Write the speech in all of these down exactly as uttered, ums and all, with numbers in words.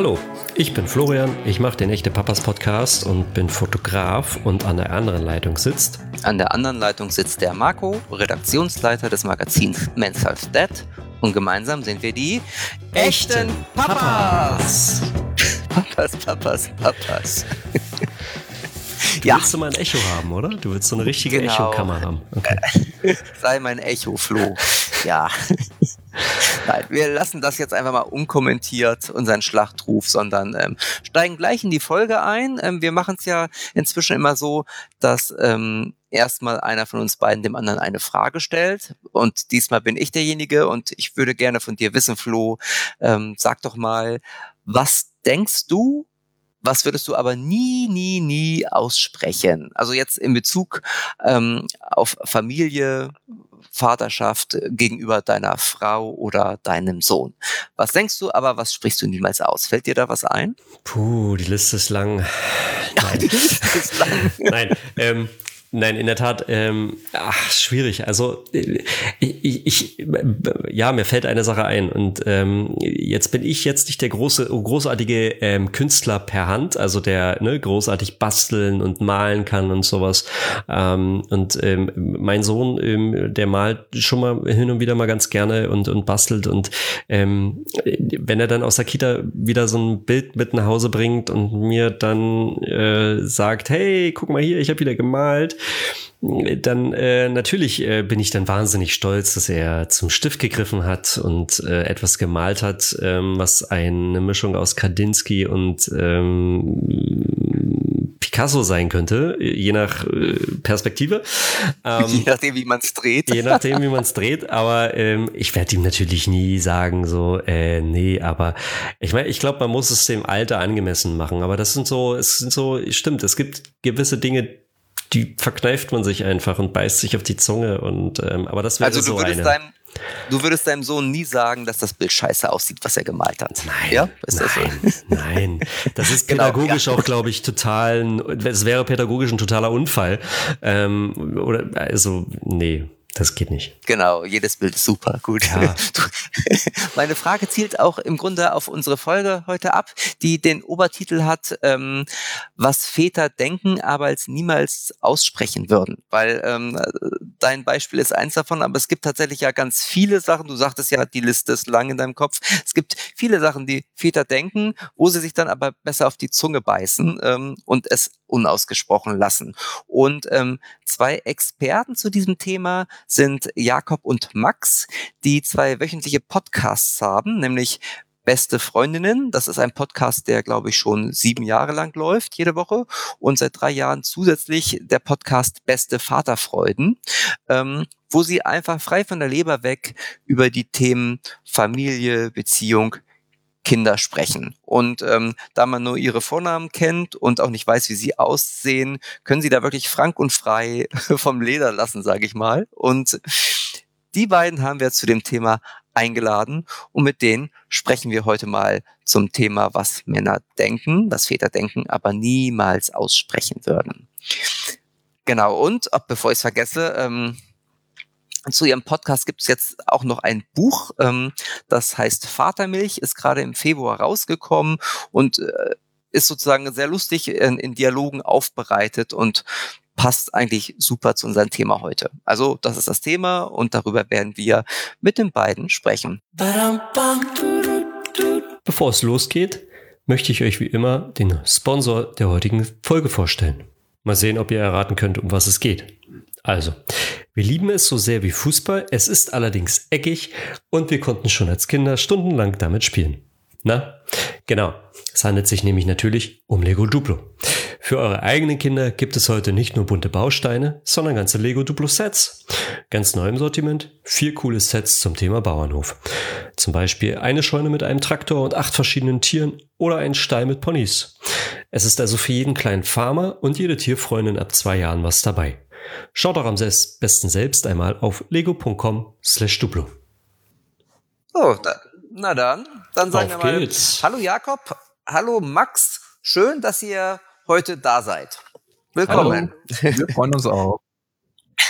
Hallo, ich bin Florian, ich mache den Echte Papas Podcast und bin Fotograf, und an der anderen Leitung sitzt... An der anderen Leitung sitzt der Marco, Redaktionsleiter des Magazins Men's Health Dad, und gemeinsam sind wir die Echten Papas! Papas, Papas, Papas. Du Ja. willst du mal ein Echo haben, oder? Du willst so eine richtige Genau. Echokammer haben. Okay. Sei mein Echo, Flo. Ja. Nein, wir lassen das jetzt einfach mal unkommentiert, unseren Schlachtruf, sondern ähm, steigen gleich in die Folge ein. Ähm, wir machen es ja inzwischen immer so, dass ähm, erstmal einer von uns beiden dem anderen eine Frage stellt. Und diesmal bin ich derjenige, und ich würde gerne von dir wissen, Flo, ähm, sag doch mal, was denkst du, was würdest du aber nie, nie, nie aussprechen? Also jetzt in Bezug ähm, auf Familie, Vaterschaft gegenüber deiner Frau oder deinem Sohn. Was denkst du, aber was sprichst du niemals aus? Fällt dir da was ein? Puh, die Liste ist lang. Ja, die Liste ist lang. Nein, ähm, nein, in der Tat, ähm, ach, schwierig. Also ich, ich, ja, mir fällt eine Sache ein, und ähm, jetzt bin ich jetzt nicht der große, großartige ähm, Künstler per Hand, also der ne, großartig basteln und malen kann und sowas. Ähm, und ähm, mein Sohn, ähm, der malt schon mal hin und wieder mal ganz gerne und und bastelt, und ähm, wenn er dann aus der Kita wieder so ein Bild mit nach Hause bringt und mir dann äh, sagt, hey, guck mal hier, ich habe wieder gemalt, dann äh, natürlich äh, bin ich dann wahnsinnig stolz, dass er zum Stift gegriffen hat und äh, etwas gemalt hat, ähm, was eine Mischung aus Kandinsky und ähm, Picasso sein könnte, je nach äh, Perspektive. Ähm, je nachdem, wie man es dreht. Je nachdem, wie man es dreht. Aber ähm, ich werde ihm natürlich nie sagen, so, äh, nee, aber ich meine, ich glaube, man muss es dem Alter angemessen machen. Aber das sind so, es sind so, stimmt, es gibt gewisse Dinge, die verkneift man sich einfach und beißt sich auf die Zunge, und ähm, aber das wäre also so du würdest eine. Deinem, du würdest deinem Sohn nie sagen, dass das Bild scheiße aussieht, was er gemalt hat. Nein, ja? Ist nein, das so? nein. Das ist Genau, pädagogisch ja. auch, glaube ich, total. Es wäre pädagogisch ein totaler Unfall. Ähm, oder also nee. Das geht nicht. Genau, jedes Bild ist super, gut. Ja. Meine Frage zielt auch im Grunde auf unsere Folge heute ab, die den Obertitel hat, ähm, was Väter denken, aber als niemals aussprechen würden. Weil ähm, dein Beispiel ist eins davon, aber es gibt tatsächlich ja ganz viele Sachen, du sagtest ja, die Liste ist lang in deinem Kopf, es gibt viele Sachen, die Väter denken, wo sie sich dann aber besser auf die Zunge beißen ähm, und es unausgesprochen lassen. Und ähm, zwei Experten zu diesem Thema sind Jakob und Max, die zwei wöchentliche Podcasts haben, nämlich Beste Freundinnen. Das ist ein Podcast, der, glaube ich, schon sieben Jahre lang läuft, jede Woche. Und seit drei Jahren zusätzlich der Podcast Beste Vaterfreuden, ähm, wo sie einfach frei von der Leber weg über die Themen Familie, Beziehung, Kinder sprechen. Und ähm, da man nur ihre Vornamen kennt und auch nicht weiß, wie sie aussehen, können sie da wirklich frank und frei vom Leder lassen, sage ich mal. Und die beiden haben wir zu dem Thema eingeladen, und mit denen sprechen wir heute mal zum Thema, was Männer denken, was Väter denken, aber niemals aussprechen würden. Genau, und bevor ich es vergesse, ähm, zu ihrem Podcast gibt es jetzt auch noch ein Buch, ähm, das heißt Vatermilch, ist gerade im Februar rausgekommen und äh, ist sozusagen sehr lustig in, in Dialogen aufbereitet und passt eigentlich super zu unserem Thema heute. Also das ist das Thema, und darüber werden wir mit den beiden sprechen. Bevor es losgeht, möchte ich euch wie immer den Sponsor der heutigen Folge vorstellen. Mal sehen, ob ihr erraten könnt, um was es geht. Also, wir lieben es so sehr wie Fußball, es ist allerdings eckig und wir konnten schon als Kinder stundenlang damit spielen. Na, genau, es handelt sich nämlich natürlich um Lego Duplo. Für eure eigenen Kinder gibt es heute nicht nur bunte Bausteine, sondern ganze Lego Duplo Sets. Ganz neu im Sortiment, vier coole Sets zum Thema Bauernhof. Zum Beispiel eine Scheune mit einem Traktor und acht verschiedenen Tieren oder einen Stall mit Ponys. Es ist also für jeden kleinen Farmer und jede Tierfreundin ab zwei Jahren was dabei. Schaut doch am besten selbst einmal auf lego punkt com slash duplo. So, da, na dann, dann sagen Auf wir mal geht's. Hallo Jakob, hallo Max, schön, dass ihr heute da seid. Willkommen. Hallo. Wir freuen uns auch.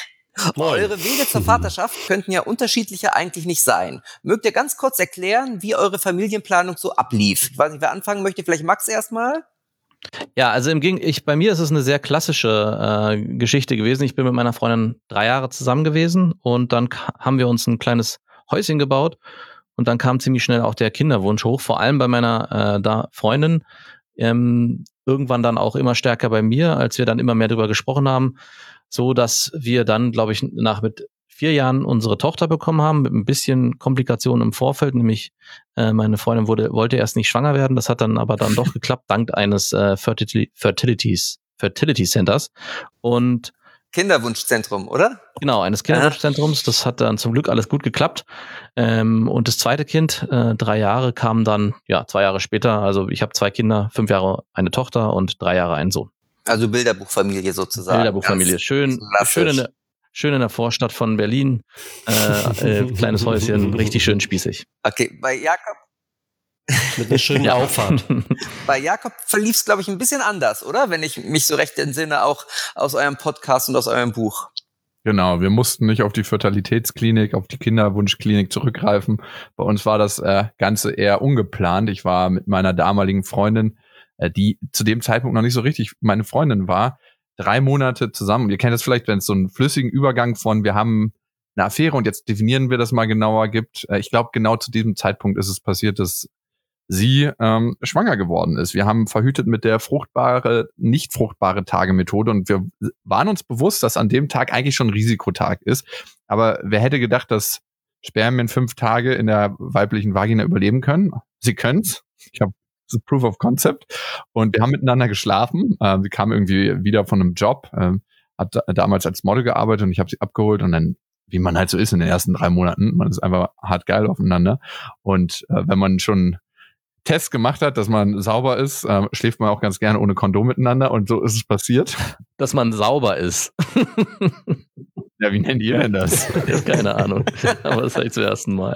Moin. Eure Wege zur Vaterschaft könnten ja unterschiedlicher eigentlich nicht sein. Mögt ihr ganz kurz erklären, wie eure Familienplanung so ablief? Ich weiß nicht, wer anfangen möchte, vielleicht Max erstmal? Ja, also im Gegen ich bei mir ist es eine sehr klassische äh, Geschichte gewesen. Ich bin mit meiner Freundin drei Jahre zusammen gewesen und dann ka- haben wir uns ein kleines Häuschen gebaut und dann kam ziemlich schnell auch der Kinderwunsch hoch, vor allem bei meiner äh, da Freundin. Ähm, irgendwann dann auch immer stärker bei mir, als wir dann immer mehr darüber gesprochen haben, so dass wir dann, glaube ich, nach mit vier Jahren unsere Tochter bekommen haben, mit ein bisschen Komplikationen im Vorfeld, nämlich äh, meine Freundin wurde, wollte erst nicht schwanger werden, das hat dann aber dann doch geklappt, dank eines äh, Fertility, Fertilities, Fertility Centers und Kinderwunschzentrum, oder? genau, eines Kinderwunschzentrums, das hat dann zum Glück alles gut geklappt ähm, und das zweite Kind, äh, drei Jahre, kam dann, ja, zwei Jahre später, also ich habe zwei Kinder, fünf Jahre eine Tochter und drei Jahre einen Sohn. Also Bilderbuchfamilie sozusagen. Bilderbuchfamilie, schön, schön in, der, schön in der Vorstadt von Berlin, äh, äh, kleines Häuschen, richtig schön spießig. Okay, bei Jakob, Mit einer schönen Ja. Auffahrt. bei Jakob verlief es, glaube ich, ein bisschen anders, oder? Wenn ich mich so recht entsinne, auch aus eurem Podcast und aus eurem Buch. Genau, wir mussten nicht auf die Fertilitätsklinik, auf die Kinderwunschklinik zurückgreifen. Bei uns war das äh, Ganze eher ungeplant. Ich war mit meiner damaligen Freundin, äh, die zu dem Zeitpunkt noch nicht so richtig meine Freundin war, drei Monate zusammen. Ihr kennt das vielleicht, wenn es so einen flüssigen Übergang von wir haben eine Affäre und jetzt definieren wir das mal genauer gibt. Äh, ich glaube, genau zu diesem Zeitpunkt ist es passiert, dass sie ähm, schwanger geworden ist. Wir haben verhütet mit der fruchtbare, nicht fruchtbare Tage-Methode und wir waren uns bewusst, dass an dem Tag eigentlich schon ein Risikotag ist. Aber wer hätte gedacht, dass Spermien fünf Tage in der weiblichen Vagina überleben können? Sie können's. Ich habe das Proof of Concept. Und wir haben miteinander geschlafen. Äh, sie kam irgendwie wieder von einem Job, äh, hat da, damals als Model gearbeitet und ich habe sie abgeholt und dann, wie man halt so ist in den ersten drei Monaten, man ist einfach hart geil aufeinander. Und äh, wenn man schon Test gemacht hat, dass man sauber ist, äh, schläft man auch ganz gerne ohne Kondom miteinander und so ist es passiert. Dass man sauber ist. Ja, wie nennt ihr denn das? Ich habe keine Ahnung, aber das sage ich zum ersten Mal.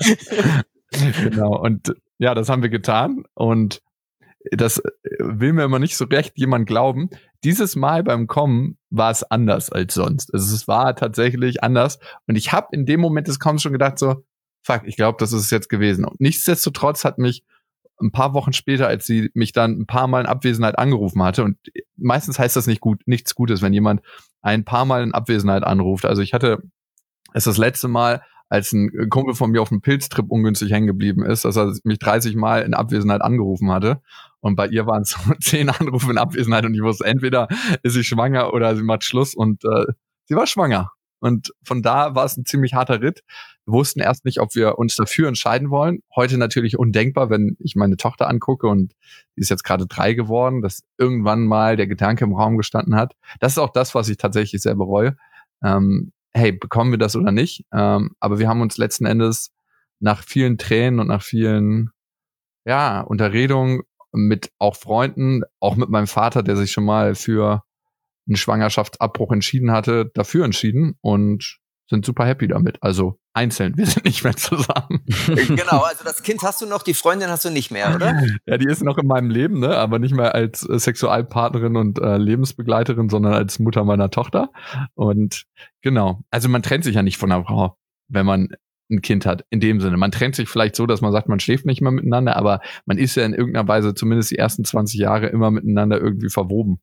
Genau, und ja, das haben wir getan und das will mir immer nicht so recht jemand glauben. Dieses Mal beim Kommen war es anders als sonst. Also es war tatsächlich anders und ich habe in dem Moment des Kommens schon gedacht so, fuck, ich glaube, das ist es jetzt gewesen. Und nichtsdestotrotz hat mich ein paar Wochen später, als sie mich dann ein paar Mal in Abwesenheit angerufen hatte, und meistens heißt das nicht gut, nichts Gutes, wenn jemand ein paar Mal in Abwesenheit anruft. Also ich hatte es das letzte Mal, als ein Kumpel von mir auf einem Pilztrip ungünstig hängen geblieben ist, dass er mich dreißig Mal in Abwesenheit angerufen hatte. Und bei ihr waren es so zehn Anrufe in Abwesenheit und ich wusste, entweder ist sie schwanger oder sie macht Schluss und äh, sie war schwanger. Und von da war es ein ziemlich harter Ritt. Wir wussten erst nicht, ob wir uns dafür entscheiden wollen. Heute natürlich undenkbar, wenn ich meine Tochter angucke und die ist jetzt gerade drei geworden, dass irgendwann mal der Gedanke im Raum gestanden hat. Das ist auch das, was ich tatsächlich sehr bereue. Ähm, hey, bekommen wir das oder nicht? Ähm, aber wir haben uns letzten Endes nach vielen Tränen und nach vielen ja, Unterredungen mit auch Freunden, auch mit meinem Vater, der sich schon mal für einen Schwangerschaftsabbruch entschieden hatte, dafür entschieden und sind super happy damit. Also einzeln, wir sind nicht mehr zusammen. Genau, also das Kind hast du noch, die Freundin hast du nicht mehr, oder? Ja, die ist noch in meinem Leben, ne, aber nicht mehr als äh, Sexualpartnerin und äh, Lebensbegleiterin, sondern als Mutter meiner Tochter. Und genau, also man trennt sich ja nicht von einer Frau, wenn man ein Kind hat, in dem Sinne. Man trennt sich vielleicht so, dass man sagt, man schläft nicht mehr miteinander, aber man ist ja in irgendeiner Weise zumindest die ersten zwanzig Jahre immer miteinander irgendwie verwoben.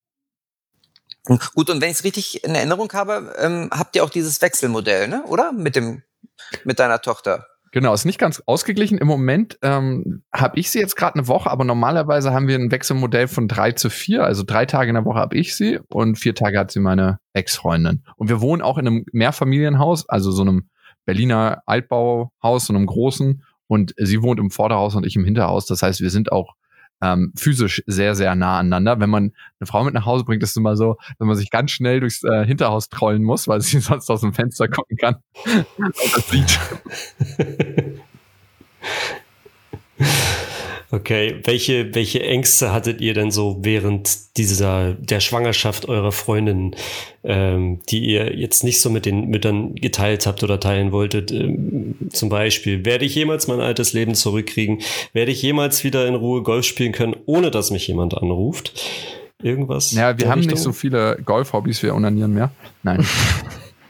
Gut, und wenn ich es richtig in Erinnerung habe, ähm, habt ihr auch dieses Wechselmodell, ne? Oder? Mit dem, mit deiner Tochter. Genau, ist nicht ganz ausgeglichen. Im Moment ähm, habe ich sie jetzt gerade eine Woche, aber normalerweise haben wir ein Wechselmodell von drei zu vier. Also drei Tage in der Woche habe ich sie und vier Tage hat sie meine Ex-Freundin. Und wir wohnen auch in einem Mehrfamilienhaus, also so einem Berliner Altbauhaus, so einem großen. Und sie wohnt im Vorderhaus und ich im Hinterhaus. Das heißt, wir sind auch ähm, physisch sehr, sehr nah aneinander. Wenn man eine Frau mit nach Hause bringt, ist es immer so, dass man sich ganz schnell durchs äh, Hinterhaus trollen muss, weil sie sonst aus dem Fenster gucken kann. Das sieht. Okay, welche, welche Ängste hattet ihr denn so während dieser, der Schwangerschaft eurer Freundin, ähm, die ihr jetzt nicht so mit den Müttern geteilt habt oder teilen wolltet? Ähm, zum Beispiel, werde ich jemals mein altes Leben zurückkriegen? Werde ich jemals wieder in Ruhe Golf spielen können, ohne dass mich jemand anruft? Irgendwas? Ja, wir haben Richtung? nicht so viele Golf-Hobbys, wir onanieren mehr. Nein.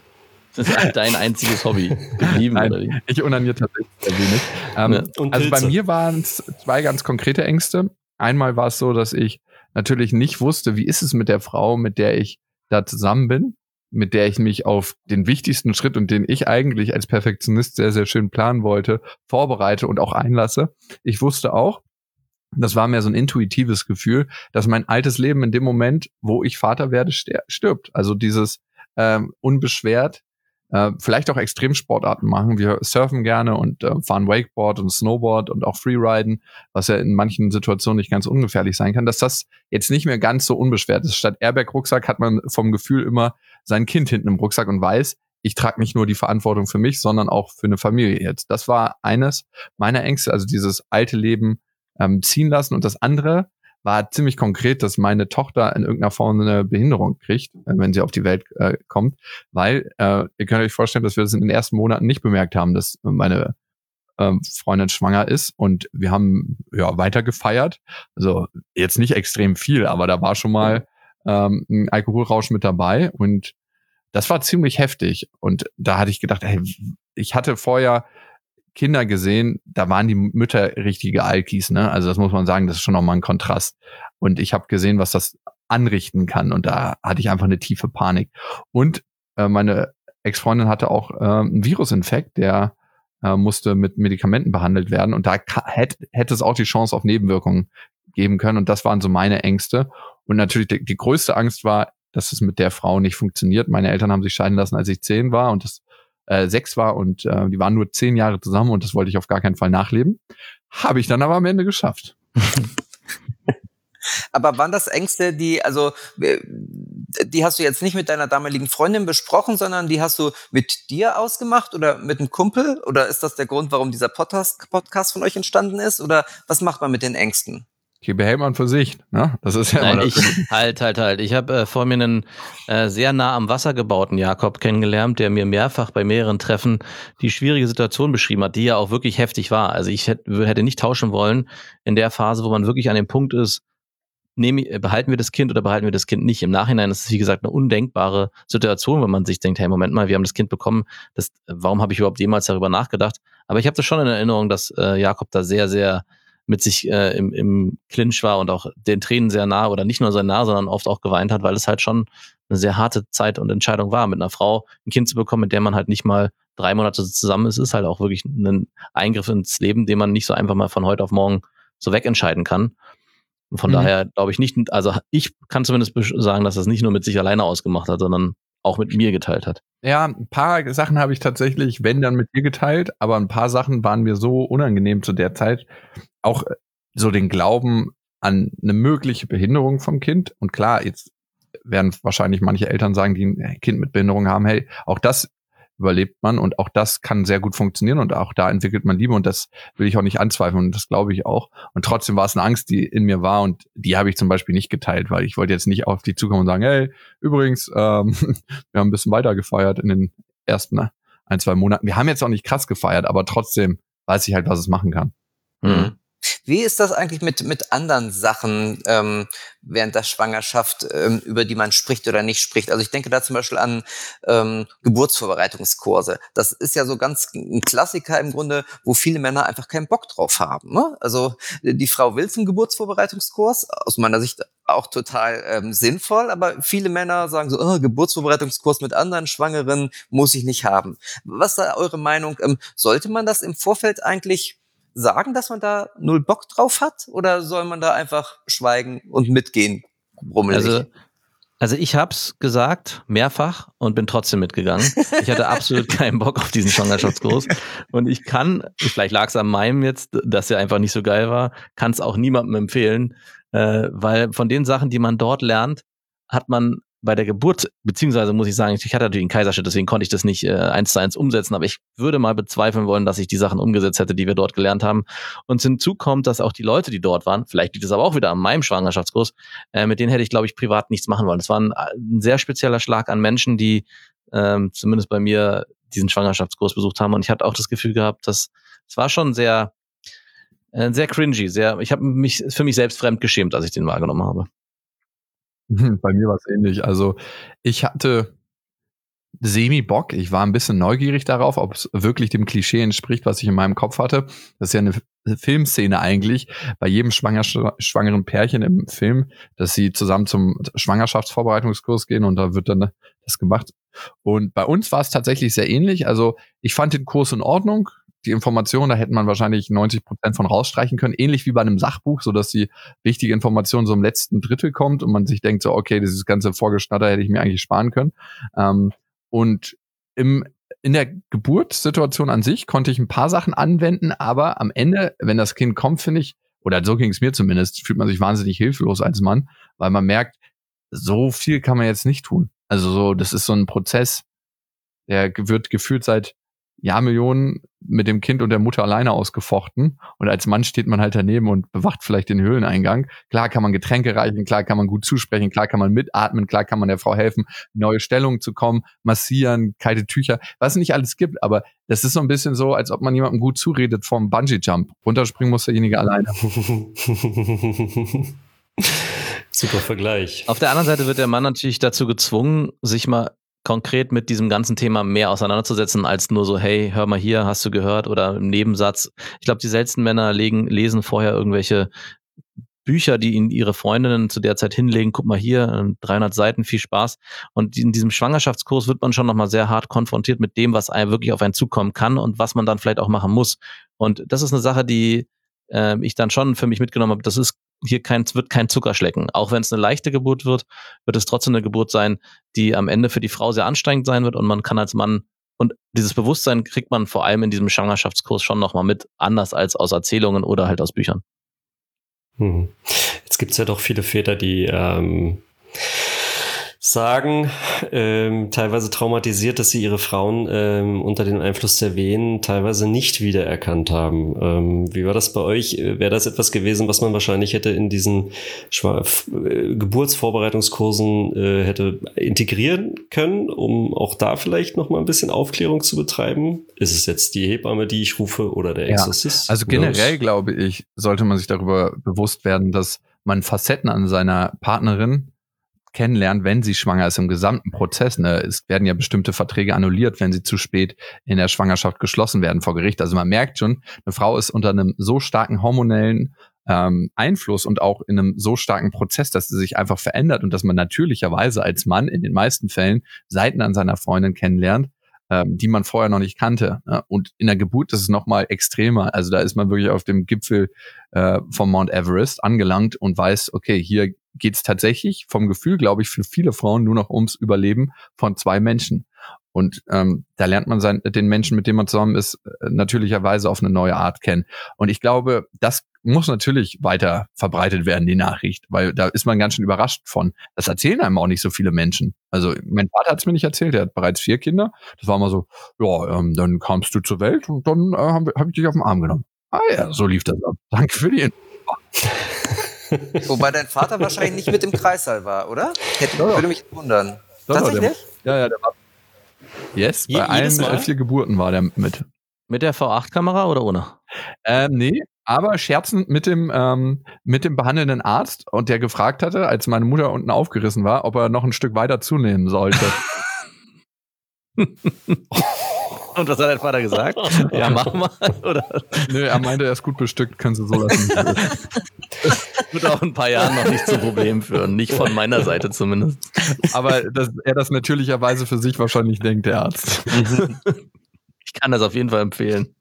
Das ist dein einziges Hobby geblieben, Nein, oder wie? ich onaniere tatsächlich sehr wenig. Ähm, Ja. Und also bei Pilze. mir waren es zwei ganz konkrete Ängste. Einmal war es so, dass ich natürlich nicht wusste, wie ist es mit der Frau, mit der ich da zusammen bin, mit der ich mich auf den wichtigsten Schritt und den ich eigentlich als Perfektionist sehr, sehr schön planen wollte, vorbereite und auch einlasse. Ich wusste auch, das war mir so ein intuitives Gefühl, dass mein altes Leben in dem Moment, wo ich Vater werde, ster- stirbt. Also dieses ähm, unbeschwert, äh, vielleicht auch Extremsportarten machen. Wir surfen gerne und äh, fahren Wakeboard und Snowboard und auch Freeriden, was ja in manchen Situationen nicht ganz ungefährlich sein kann, dass das jetzt nicht mehr ganz so unbeschwert ist. Statt Airbag-Rucksack hat man vom Gefühl immer sein Kind hinten im Rucksack und weiß, ich trage nicht nur die Verantwortung für mich, sondern auch für eine Familie jetzt. Das war eines meiner Ängste, also dieses alte Leben ähm, ziehen lassen. Und das andere war ziemlich konkret, dass meine Tochter in irgendeiner Form eine Behinderung kriegt, äh, wenn sie auf die Welt äh, kommt, weil äh, ihr könnt euch vorstellen, dass wir das in den ersten Monaten nicht bemerkt haben, dass meine ähm, Freundin schwanger ist, und wir haben ja weiter gefeiert. Also jetzt nicht extrem viel, aber da war schon mal ähm, ein Alkoholrausch mit dabei, und das war ziemlich heftig. Und da hatte ich gedacht, ey, ich hatte vorher Kinder gesehen, da waren die Mütter richtige Alkis, ne? Also das muss man sagen, das ist schon nochmal ein Kontrast. Und ich habe gesehen, was das anrichten kann, und da hatte ich einfach eine tiefe Panik. Und äh, meine Ex-Freundin hatte auch äh, einen Virusinfekt, der äh, musste mit Medikamenten behandelt werden, und da ka- hätte, hätte es auch die Chance auf Nebenwirkungen geben können, und das waren so meine Ängste. Und natürlich die, die größte Angst war, dass es mit der Frau nicht funktioniert. Meine Eltern haben sich scheiden lassen, als ich zehn war und das äh, sechs war, und äh, die waren nur zehn Jahre zusammen, und das wollte ich auf gar keinen Fall nachleben. Habe ich dann aber am Ende geschafft. Aber waren das Ängste, die, also, äh, die hast du jetzt nicht mit deiner damaligen Freundin besprochen, sondern die hast du mit dir ausgemacht oder mit einem Kumpel? Oder ist das der Grund, warum dieser Podcast, Podcast von euch entstanden ist? Oder was macht man mit den Ängsten? Die behält man für sich, ne? Das ist ja Nein, immer ich, das. halt, halt, halt. Ich habe äh, vor mir einen äh, sehr nah am Wasser gebauten Jakob kennengelernt, der mir mehrfach bei mehreren Treffen die schwierige Situation beschrieben hat, die ja auch wirklich heftig war. Also ich hätte, hätte nicht tauschen wollen in der Phase, wo man wirklich an dem Punkt ist, nehmen, behalten wir das Kind oder behalten wir das Kind nicht. Im Nachhinein ist es, wie gesagt, eine undenkbare Situation, wenn man sich denkt, hey, Moment mal, wir haben das Kind bekommen, das, warum habe ich überhaupt jemals darüber nachgedacht? Aber ich habe das schon in Erinnerung, dass äh, Jakob da sehr, sehr mit sich äh, im, im Clinch war und auch den Tränen sehr nah, oder nicht nur sehr nah, sondern oft auch geweint hat, weil es halt schon eine sehr harte Zeit und Entscheidung war, mit einer Frau ein Kind zu bekommen, mit der man halt nicht mal drei Monate zusammen ist, ist halt auch wirklich ein Eingriff ins Leben, den man nicht so einfach mal von heute auf morgen so wegentscheiden kann. Und von Mhm. daher glaube ich nicht, also ich kann zumindest sagen, dass er es nicht nur mit sich alleine ausgemacht hat, sondern auch mit mir geteilt hat. Ja, ein paar Sachen habe ich tatsächlich, wenn dann mit dir geteilt, aber ein paar Sachen waren mir so unangenehm zu der Zeit. Auch so den Glauben an eine mögliche Behinderung vom Kind. Und klar, jetzt werden wahrscheinlich manche Eltern sagen, die ein Kind mit Behinderung haben, hey, auch das überlebt man, und auch das kann sehr gut funktionieren, und auch da entwickelt man Liebe, und das will ich auch nicht anzweifeln, und das glaube ich auch. Und trotzdem war es eine Angst, die in mir war, und die habe ich zum Beispiel nicht geteilt, weil ich wollte jetzt nicht auf die zukommen und sagen, hey, übrigens, ähm, wir haben ein bisschen weiter gefeiert in den ersten ein, zwei Monaten. Wir haben jetzt auch nicht krass gefeiert, aber trotzdem weiß ich halt, was es machen kann. Mhm. Wie ist das eigentlich mit, mit anderen Sachen ähm, während der Schwangerschaft, ähm, über die man spricht oder nicht spricht? Also ich denke da zum Beispiel an ähm, Geburtsvorbereitungskurse. Das ist ja so ganz ein Klassiker im Grunde, wo viele Männer einfach keinen Bock drauf haben. Ne? Also die Frau will zum Geburtsvorbereitungskurs, aus meiner Sicht auch total ähm, sinnvoll, aber viele Männer sagen so, oh, Geburtsvorbereitungskurs mit anderen Schwangeren muss ich nicht haben. Was ist da eure Meinung? Ähm, sollte man das im Vorfeld eigentlich sagen, dass man da null Bock drauf hat, oder soll man da einfach schweigen und mitgehen, brummelig? Also, also ich hab's gesagt, mehrfach, und bin trotzdem mitgegangen. Ich hatte absolut keinen Bock auf diesen Schwangerschaftskurs, und ich kann, vielleicht lag es an meinem jetzt, dass er einfach nicht so geil war, kann es auch niemandem empfehlen, äh, weil von den Sachen, die man dort lernt, hat man bei der Geburt, beziehungsweise muss ich sagen, ich hatte natürlich einen Kaiserschnitt, deswegen konnte ich das nicht äh, eins zu eins umsetzen, aber ich würde mal bezweifeln wollen, dass ich die Sachen umgesetzt hätte, die wir dort gelernt haben. Und hinzu kommt, dass auch die Leute, die dort waren, vielleicht liegt es aber auch wieder an meinem Schwangerschaftskurs, äh, mit denen hätte ich, glaube ich, privat nichts machen wollen. Das war ein, ein sehr spezieller Schlag an Menschen, die ähm, zumindest bei mir diesen Schwangerschaftskurs besucht haben, und ich hatte auch das Gefühl gehabt, dass es war schon sehr äh, sehr cringy, sehr, ich habe mich für mich selbst fremd geschämt, als ich den wahrgenommen habe. Bei mir war es ähnlich. Also ich hatte Semi-Bock. Ich war ein bisschen neugierig darauf, ob es wirklich dem Klischee entspricht, was ich in meinem Kopf hatte. Das ist ja eine Filmszene eigentlich bei jedem schwanger, schwangeren Pärchen im Film, dass sie zusammen zum Schwangerschaftsvorbereitungskurs gehen und da wird dann das gemacht. Und bei uns war es tatsächlich sehr ähnlich. Also ich fand den Kurs in Ordnung. Die Informationen, da hätte man wahrscheinlich neunzig Prozent von rausstreichen können. Ähnlich wie bei einem Sachbuch, sodass die wichtige Information so im letzten Drittel kommt und man sich denkt so, okay, dieses ganze Vorgeschnatter hätte ich mir eigentlich sparen können. Ähm, und im in der Geburtssituation an sich konnte ich ein paar Sachen anwenden, aber am Ende, wenn das Kind kommt, finde ich, oder so ging es mir zumindest, fühlt man sich wahnsinnig hilflos als Mann, weil man merkt, so viel kann man jetzt nicht tun. Also so, das ist so ein Prozess, der wird gefühlt seit Jahrmillionen mit dem Kind und der Mutter alleine ausgefochten. Und als Mann steht man halt daneben und bewacht vielleicht den Höhleneingang. Klar kann man Getränke reichen, klar kann man gut zusprechen, klar kann man mitatmen, klar kann man der Frau helfen, neue Stellungen zu kommen, massieren, kalte Tücher, was es nicht alles gibt. Aber das ist so ein bisschen so, als ob man jemandem gut zuredet vom Bungee-Jump. Runterspringen muss derjenige alleine. Super Vergleich. Auf der anderen Seite wird der Mann natürlich dazu gezwungen, sich mal konkret mit diesem ganzen Thema mehr auseinanderzusetzen, als nur so, hey, hör mal hier, hast du gehört, oder im Nebensatz. Ich glaube, die seltensten Männer legen, lesen vorher irgendwelche Bücher, die ihnen ihre Freundinnen zu der Zeit hinlegen. Guck mal hier, dreihundert Seiten, viel Spaß. Und in diesem Schwangerschaftskurs wird man schon nochmal sehr hart konfrontiert mit dem, was einem wirklich auf einen zukommen kann und was man dann vielleicht auch machen muss. Und das ist eine Sache, die äh, ich dann schon für mich mitgenommen habe. Das ist hier kein, wird kein Zuckerschlecken. Auch wenn es eine leichte Geburt wird, wird es trotzdem eine Geburt sein, die am Ende für die Frau sehr anstrengend sein wird und man kann als Mann, und dieses Bewusstsein kriegt man vor allem in diesem Schwangerschaftskurs schon nochmal mit, anders als aus Erzählungen oder halt aus Büchern. Hm. Jetzt gibt es ja doch viele Väter, die ähm, sagen, ähm, teilweise traumatisiert, dass sie ihre Frauen ähm, unter dem Einfluss der Wehen teilweise nicht wiedererkannt haben. Ähm, wie war das bei euch? Wäre das etwas gewesen, was man wahrscheinlich hätte in diesen Schwa- äh, Geburtsvorbereitungskursen äh, hätte integrieren können, um auch da vielleicht noch mal ein bisschen Aufklärung zu betreiben? Ist es jetzt die Hebamme, die ich rufe, oder der Exorzist? Ja, also generell, glaube ich, sollte man sich darüber bewusst werden, dass man Facetten an seiner Partnerin kennenlernt, wenn sie schwanger ist, im gesamten Prozess. Ne? Es werden ja bestimmte Verträge annulliert, wenn sie zu spät in der Schwangerschaft geschlossen werden vor Gericht. Also man merkt schon, eine Frau ist unter einem so starken hormonellen ähm, Einfluss und auch in einem so starken Prozess, dass sie sich einfach verändert und dass man natürlicherweise als Mann in den meisten Fällen Seiten an seiner Freundin kennenlernt, ähm, die man vorher noch nicht kannte. Ne? Und in der Geburt ist es nochmal extremer. Also da ist man wirklich auf dem Gipfel äh, vom Mount Everest angelangt und weiß, okay, hier geht es tatsächlich vom Gefühl, glaube ich, für viele Frauen nur noch ums Überleben von zwei Menschen. Und ähm, da lernt man sein, den Menschen, mit dem man zusammen ist, natürlicherweise auf eine neue Art kennen. Und ich glaube, das muss natürlich weiter verbreitet werden, die Nachricht, weil da ist man ganz schön überrascht von. Das erzählen einem auch nicht so viele Menschen. Also mein Vater hat es mir nicht erzählt, er hat bereits vier Kinder. Das war mal so, ja, ähm, dann kamst du zur Welt und dann äh, habe hab ich dich auf den Arm genommen. Ah ja, so lief das ab. Danke für die Info. Wobei dein Vater wahrscheinlich nicht mit im Kreissaal war, oder? Hätte, ja, ja. Würde mich wundern. Ja, Tatsächlich? Der, ja, ja, der war. Yes, Je, bei allen Mal? vier Geburten war der mit. Mit der V acht Kamera oder ohne? Ähm, nee, aber scherzend mit dem, ähm, mit dem behandelnden Arzt und der gefragt hatte, als meine Mutter unten aufgerissen war, ob er noch ein Stück weiter zunehmen sollte. Und was hat dein Vater gesagt? Ja, mach mal. Oder? Nö, er meinte, er ist gut bestückt, können Sie so lassen. Wird auch in ein paar Jahren noch nicht zum Problem führen. Nicht von meiner Seite zumindest. Aber dass er das natürlicherweise für sich wahrscheinlich denkt, der Arzt. Ich kann das auf jeden Fall empfehlen.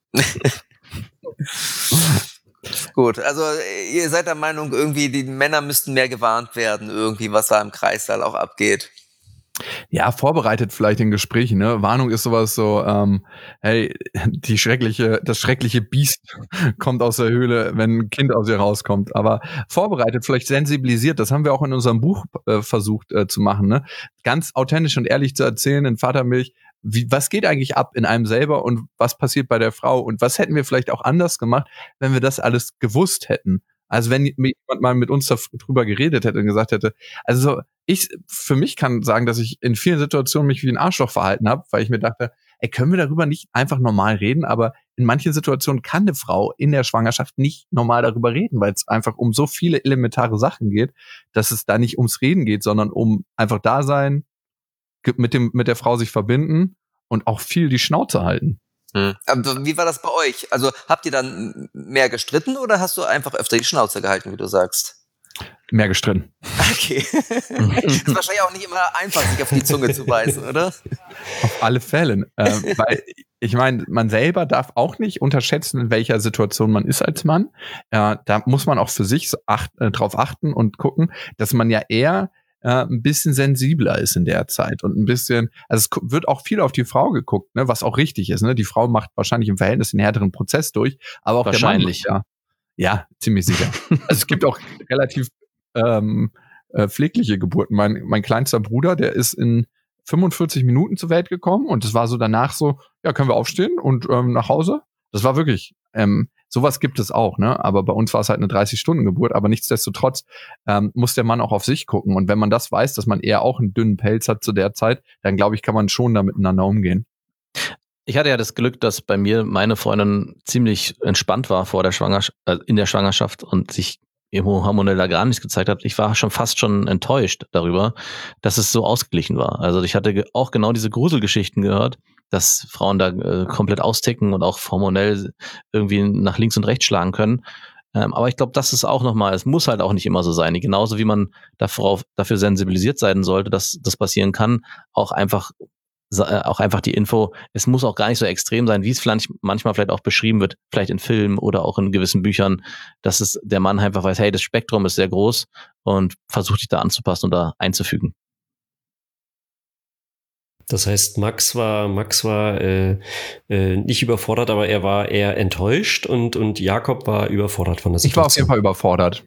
Gut, also ihr seid der Meinung, irgendwie die Männer müssten mehr gewarnt werden, irgendwie, was da im Kreissaal auch abgeht. Ja, vorbereitet vielleicht in Gesprächen, ne? Warnung ist sowas so, ähm, hey, die schreckliche, das schreckliche Biest kommt aus der Höhle, wenn ein Kind aus ihr rauskommt. Aber vorbereitet, vielleicht sensibilisiert, das haben wir auch in unserem Buch äh, versucht äh, zu machen, ne? Ganz authentisch und ehrlich zu erzählen in Vatermilch, wie, was geht eigentlich ab in einem selber und was passiert bei der Frau und was hätten wir vielleicht auch anders gemacht, wenn wir das alles gewusst hätten. Also wenn jemand mal mit uns darüber geredet hätte und gesagt hätte, also so, ich für mich kann sagen, dass ich in vielen Situationen mich wie ein Arschloch verhalten habe, weil ich mir dachte, ey, können wir darüber nicht einfach normal reden? Aber in manchen Situationen kann eine Frau in der Schwangerschaft nicht normal darüber reden, weil es einfach um so viele elementare Sachen geht, dass es da nicht ums Reden geht, sondern um einfach da sein, mit dem mit der Frau sich verbinden und auch viel die Schnauze halten. Hm. Aber wie war das bei euch? Also habt ihr dann mehr gestritten oder hast du einfach öfter die Schnauze gehalten, wie du sagst? Mehr gestritten. Okay. Ist wahrscheinlich auch nicht immer einfach, sich auf die Zunge zu beißen, oder? Auf alle Fälle. äh, weil ich meine, man selber darf auch nicht unterschätzen, in welcher Situation man ist als Mann. Äh, da muss man auch für sich so acht, äh, drauf achten und gucken, dass man ja eher äh, ein bisschen sensibler ist in der Zeit und ein bisschen, also es wird auch viel auf die Frau geguckt, ne, was auch richtig ist. Ne? Die Frau macht wahrscheinlich im Verhältnis den härteren Prozess durch, aber auch Wahrscheinlich. der Mann. Ja, ja, ziemlich sicher. Also es gibt auch relativ ähm, äh, pflegliche Geburten. Mein, mein kleinster Bruder, der ist in fünfundvierzig Minuten zur Welt gekommen und das war so danach so, ja, können wir aufstehen und ähm, nach Hause? Das war wirklich, ähm, sowas gibt es auch, ne? Aber bei uns war es halt eine dreißig-Stunden-Geburt, aber nichtsdestotrotz ähm, muss der Mann auch auf sich gucken. Und wenn man das weiß, dass man eher auch einen dünnen Pelz hat zu der Zeit, dann glaube ich, kann man schon da miteinander umgehen. Ich hatte ja das Glück, dass bei mir meine Freundin ziemlich entspannt war vor der Schwangerschaft, äh, in der Schwangerschaft und sich hormonell da gar nichts gezeigt hat. Ich war schon fast schon enttäuscht darüber, dass es so ausgeglichen war. Also ich hatte auch genau diese Gruselgeschichten gehört, dass Frauen da äh, komplett austicken und auch hormonell irgendwie nach links und rechts schlagen können. Ähm, aber ich glaube, das ist auch nochmal, es muss halt auch nicht immer so sein. Genauso wie man dafür, dafür sensibilisiert sein sollte, dass das passieren kann, auch einfach auch einfach die Info, es muss auch gar nicht so extrem sein, wie es vielleicht manchmal vielleicht auch beschrieben wird, vielleicht in Filmen oder auch in gewissen Büchern, dass es der Mann einfach weiß, hey, das Spektrum ist sehr groß und versucht sich da anzupassen und da einzufügen. Das heißt, Max war Max war äh, äh, nicht überfordert, aber er war eher enttäuscht und und Jakob war überfordert von der Situation. Ich war auf jeden Fall überfordert.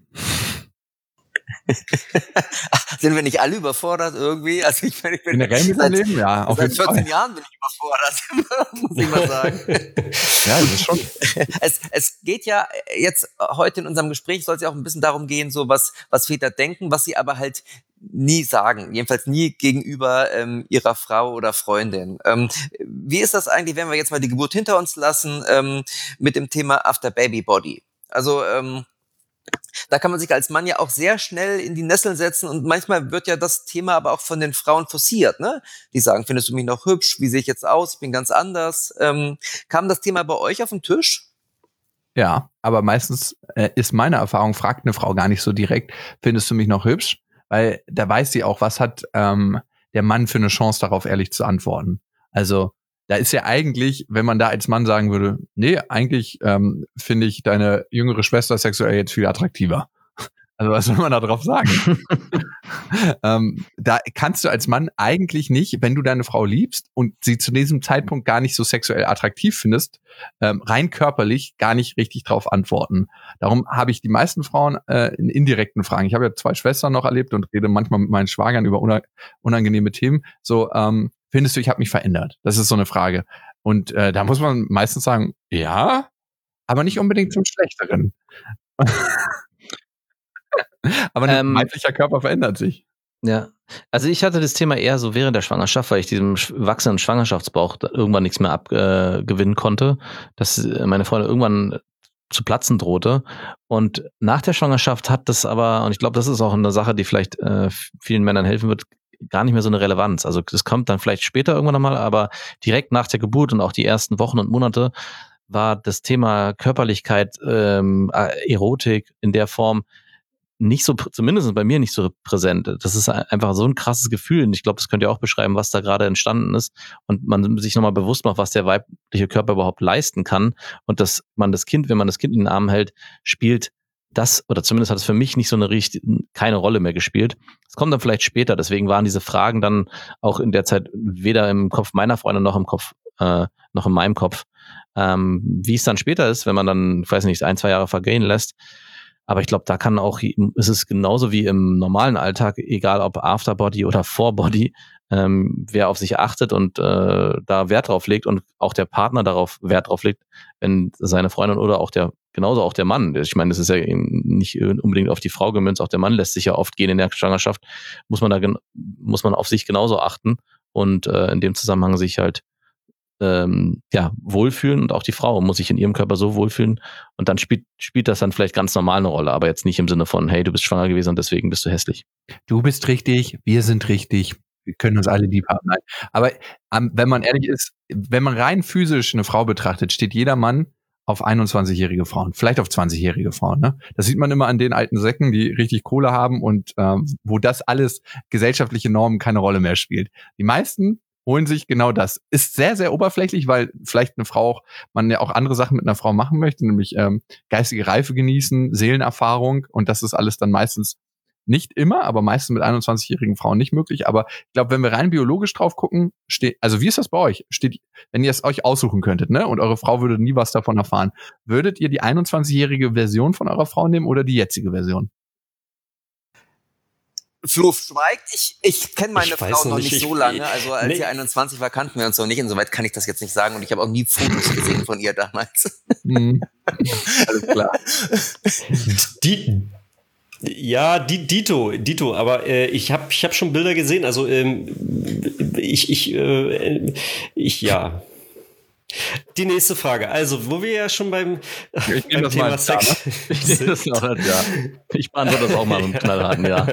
Sind wir nicht alle überfordert irgendwie? Also ich bin, ich bin generell mit seit, Leben, ja, auf seit jeden vierzehn Fall. Jahren bin ich überfordert, muss ich mal sagen. Ja, das ist schon. Es, es geht ja jetzt heute in unserem Gespräch, soll es ja auch ein bisschen darum gehen, so was, was Väter denken, was sie aber halt nie sagen, jedenfalls nie gegenüber ähm, ihrer Frau oder Freundin. Ähm, wie ist das eigentlich, wenn wir jetzt mal die Geburt hinter uns lassen, ähm, mit dem Thema After Baby Body? Also ähm, da kann man sich als Mann ja auch sehr schnell in die Nesseln setzen und manchmal wird ja das Thema aber auch von den Frauen forciert, ne? Die sagen, findest du mich noch hübsch? Wie sehe ich jetzt aus? Ich bin ganz anders. Ähm, kam das Thema bei euch auf den Tisch? Ja, aber meistens äh, ist meine Erfahrung, fragt eine Frau gar nicht so direkt, findest du mich noch hübsch? Weil da weiß sie auch, was hat ähm, der Mann für eine Chance darauf, ehrlich zu antworten. Also da ist ja eigentlich, wenn man da als Mann sagen würde, nee, eigentlich ähm, finde ich deine jüngere Schwester sexuell jetzt viel attraktiver. Also was soll man da drauf sagen? ähm, da kannst du als Mann eigentlich nicht, wenn du deine Frau liebst und sie zu diesem Zeitpunkt gar nicht so sexuell attraktiv findest, ähm, rein körperlich gar nicht richtig drauf antworten. Darum habe ich die meisten Frauen äh, in indirekten Fragen. Ich habe ja zwei Schwestern noch erlebt und rede manchmal mit meinen Schwagern über unangenehme Themen. So, ähm, findest du, ich habe mich verändert? Das ist so eine Frage. Und äh, da muss man meistens sagen, ja, aber nicht unbedingt zum Schlechteren. Aber ein Ähm, weiblicher Körper verändert sich. Ja, also ich hatte das Thema eher so während der Schwangerschaft, weil ich diesem sch- wachsenden Schwangerschaftsbauch da irgendwann nichts mehr abgewinnen konnte, dass äh, meine Freundin irgendwann zu platzen drohte. Und nach der Schwangerschaft hat das aber, und ich glaube, das ist auch eine Sache, die vielleicht äh, vielen Männern helfen wird, gar nicht mehr so eine Relevanz. Also das kommt dann vielleicht später irgendwann nochmal, aber direkt nach der Geburt und auch die ersten Wochen und Monate war das Thema Körperlichkeit, ähm, Erotik in der Form nicht so, zumindest bei mir nicht so präsent. Das ist einfach so ein krasses Gefühl und ich glaube, das könnt ihr auch beschreiben, was da gerade entstanden ist und man sich nochmal bewusst macht, was der weibliche Körper überhaupt leisten kann und dass man das Kind, wenn man das Kind in den Arm hält, spielt das, oder zumindest hat es für mich nicht so eine richtig, keine Rolle mehr gespielt. Es kommt dann vielleicht später, deswegen waren diese Fragen dann auch in der Zeit weder im Kopf meiner Freundin noch im Kopf, äh, noch in meinem Kopf. Ähm, wie es dann später ist, wenn man dann, ich weiß nicht, ein, zwei Jahre vergehen lässt. Aber ich glaube, da kann auch, ist es genauso wie im normalen Alltag, egal ob Afterbody oder Forebody, ähm, wer auf sich achtet und äh, da Wert drauf legt und auch der Partner darauf Wert drauf legt, wenn seine Freundin oder auch der, genauso auch der Mann, ich meine, das ist ja eben nicht unbedingt auf die Frau gemünzt, auch der Mann lässt sich ja oft gehen in der Schwangerschaft, muss man da, muss man auf sich genauso achten und äh, in dem Zusammenhang sich halt Ähm, ja, wohlfühlen und auch die Frau muss sich in ihrem Körper so wohlfühlen und dann spielt, spielt das dann vielleicht ganz normal eine Rolle, aber jetzt nicht im Sinne von, hey, du bist schwanger gewesen und deswegen bist du hässlich. Du bist richtig, wir sind richtig, wir können uns alle lieb haben. Nein. Aber ähm, wenn man ehrlich ist, wenn man rein physisch eine Frau betrachtet, steht jeder Mann auf einundzwanzigjährige Frauen, vielleicht auf zwanzigjährige Frauen. Ne? Das sieht man immer an den alten Säcken, die richtig Kohle haben und ähm, wo das alles gesellschaftliche Normen keine Rolle mehr spielt. Die meisten holen sich genau das. Ist sehr, sehr oberflächlich, weil vielleicht eine Frau, auch, man ja auch andere Sachen mit einer Frau machen möchte, nämlich ähm, geistige Reife genießen, Seelenerfahrung und das ist alles dann meistens nicht immer, aber meistens mit einundzwanzigjährigen Frauen nicht möglich. Aber ich glaube, wenn wir rein biologisch drauf gucken, steht, also wie ist das bei euch? Steht, wenn ihr es euch aussuchen könntet, ne, und eure Frau würde nie was davon erfahren, würdet ihr die einundzwanzigjährige Version von eurer Frau nehmen oder die jetzige Version? Flo schweigt. Ich, ich kenne meine Ich Frau weiß noch noch nicht, nicht, so ich- lange. Also als nee. sie einundzwanzig war, kannten wir uns noch nicht. Insoweit kann ich das jetzt nicht sagen. Und ich habe auch nie Fotos gesehen von ihr damals. Hm. Alles klar. Die, ja, die, Dito, Dito, aber äh, ich habe ich hab schon Bilder gesehen, also ähm, ich, ich, äh, ich, ja. Die nächste Frage, also wo wir ja schon beim, Ich beim nehme das mal Thema als Ja, Sex Ich sehe das auch nicht, ja. Ich beantworte das auch mal mit einem knallharten Ja.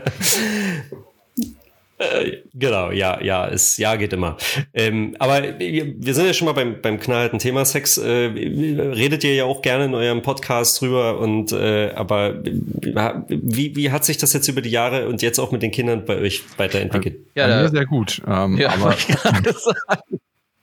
Äh, genau, ja, ja, es, ja, geht immer. Ähm, aber wir, wir sind ja schon mal beim, beim knallharten Thema Sex. Äh, redet ihr ja auch gerne in eurem Podcast drüber und, äh, aber wie, wie hat sich das jetzt über die Jahre und jetzt auch mit den Kindern bei euch weiterentwickelt? Ja, Bei mir der, sehr gut. Ähm, ja, aber wollte ich gerade sagen.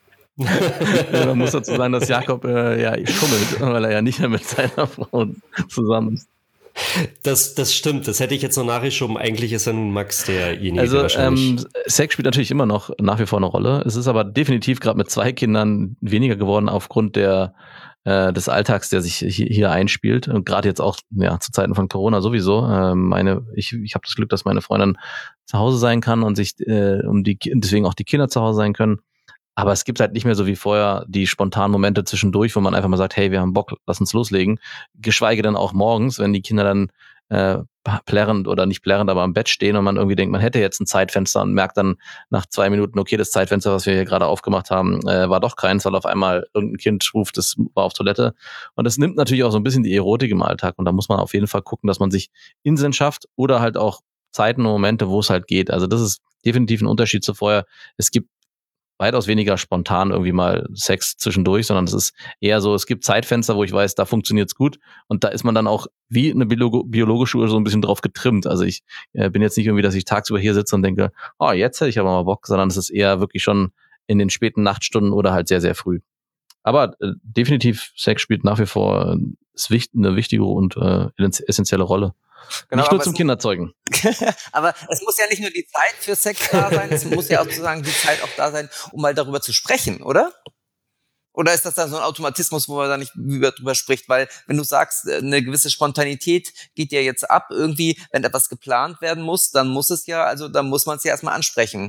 Ja, man muss dazu sagen, dass Jakob äh, ja schummelt, weil er ja nicht mehr mit seiner Frau zusammen ist. Das, das stimmt, das hätte ich jetzt noch nachgeschoben. Eigentlich ist ja nun Max derjenige, Also der wahrscheinlich... ähm, Sex spielt natürlich immer noch nach wie vor eine Rolle. Es ist aber definitiv gerade mit zwei Kindern weniger geworden aufgrund der äh, des Alltags, der sich hier, hier einspielt. Und gerade jetzt auch ja zu Zeiten von Corona sowieso. Äh, meine, ich ich habe das Glück, dass meine Freundin zu Hause sein kann und sich äh, um die deswegen auch die Kinder zu Hause sein können. Aber es gibt halt nicht mehr so wie vorher die spontanen Momente zwischendurch, wo man einfach mal sagt, hey, wir haben Bock, lass uns loslegen. Geschweige denn auch morgens, wenn die Kinder dann äh, plärrend oder nicht plärrend, aber am Bett stehen und man irgendwie denkt, man hätte jetzt ein Zeitfenster und merkt dann nach zwei Minuten, okay, das Zeitfenster, was wir hier gerade aufgemacht haben, äh, war doch keins, weil auf einmal irgendein Kind ruft, das war auf Toilette. Und das nimmt natürlich auch so ein bisschen die Erotik im Alltag. Und da muss man auf jeden Fall gucken, dass man sich Inseln schafft oder halt auch Zeiten und Momente, wo es halt geht. Also das ist definitiv ein Unterschied zu vorher. Es gibt weitaus weniger spontan irgendwie mal Sex zwischendurch, sondern es ist eher so, es gibt Zeitfenster, wo ich weiß, da funktioniert's gut und da ist man dann auch wie eine biologo- biologische Uhr so ein bisschen drauf getrimmt. Also ich äh, bin jetzt nicht irgendwie, dass ich tagsüber hier sitze und denke, oh, jetzt hätte ich aber mal Bock, sondern es ist eher wirklich schon in den späten Nachtstunden oder halt sehr, sehr früh. Aber äh, definitiv, Sex spielt nach wie vor äh, ist wichtig, eine wichtige und äh, essentielle Rolle. Genau, nicht nur aber zum es- Kinderzeugen. Aber es muss ja nicht nur die Zeit für Sex da sein, es muss ja auch sozusagen die Zeit auch da sein, um mal darüber zu sprechen, oder? Oder ist das dann so ein Automatismus, wo man da nicht über, drüber spricht? Weil wenn du sagst, eine gewisse Spontanität geht ja jetzt ab, irgendwie, wenn etwas geplant werden muss, dann muss es ja, also dann muss man es ja erstmal ansprechen.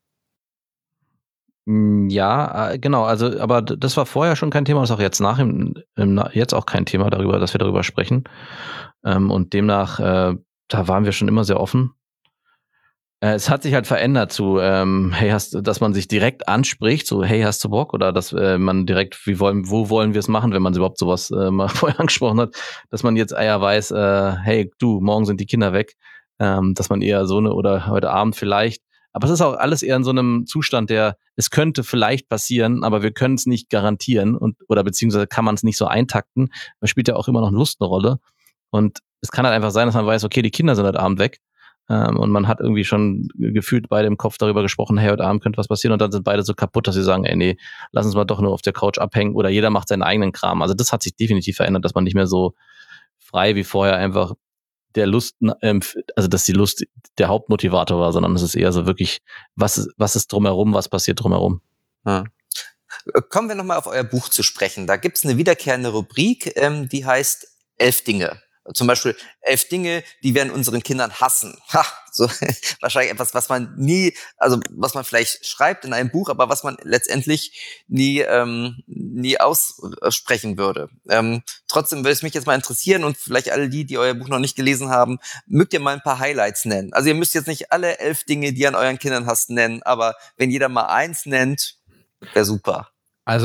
Mm, Ja, äh, genau. Also, aber d- das war vorher schon kein Thema, das ist auch jetzt nach im, im Na- jetzt auch kein Thema darüber, dass wir darüber sprechen. Ähm, und demnach, äh, da waren wir schon immer sehr offen. Äh, es hat sich halt verändert zu, ähm, hey, hast, du- dass man sich direkt anspricht, so, hey, hast du Bock? Oder dass äh, man direkt, wie wollen, wo wollen wir es machen, wenn man überhaupt sowas äh, mal vorher angesprochen hat, dass man jetzt eher weiß, äh, hey, du, morgen sind die Kinder weg, ähm, dass man eher so eine oder heute Abend vielleicht. Aber es ist auch alles eher in so einem Zustand, der, es könnte vielleicht passieren, aber wir können es nicht garantieren und oder beziehungsweise kann man es nicht so eintakten. Da spielt ja auch immer noch Lust eine Rolle. Und es kann halt einfach sein, dass man weiß, okay, die Kinder sind heute Abend weg. Ähm, und man hat irgendwie schon gefühlt beide im Kopf darüber gesprochen, hey, heute Abend könnte was passieren. Und dann sind beide so kaputt, dass sie sagen, ey, nee, lass uns mal doch nur auf der Couch abhängen. Oder jeder macht seinen eigenen Kram. Also das hat sich definitiv verändert, dass man nicht mehr so frei wie vorher einfach der Lust, ähm, also dass die Lust der Hauptmotivator war, sondern es ist eher so wirklich, was ist, was ist drumherum, was passiert drumherum. Hm. Kommen wir nochmal auf euer Buch zu sprechen. Da gibt's eine wiederkehrende Rubrik, ähm, die heißt Elf Dinge. Zum Beispiel elf Dinge, die wir an unseren Kindern hassen. Ha, so wahrscheinlich etwas, was man nie, also was man vielleicht schreibt in einem Buch, aber was man letztendlich nie, ähm, nie aussprechen würde. Ähm, trotzdem würde es mich jetzt mal interessieren und vielleicht alle die, die euer Buch noch nicht gelesen haben, mögt ihr mal ein paar Highlights nennen. Also ihr müsst jetzt nicht alle elf Dinge, die ihr an euren Kindern hasst, nennen, aber wenn jeder mal eins nennt, wäre super. Also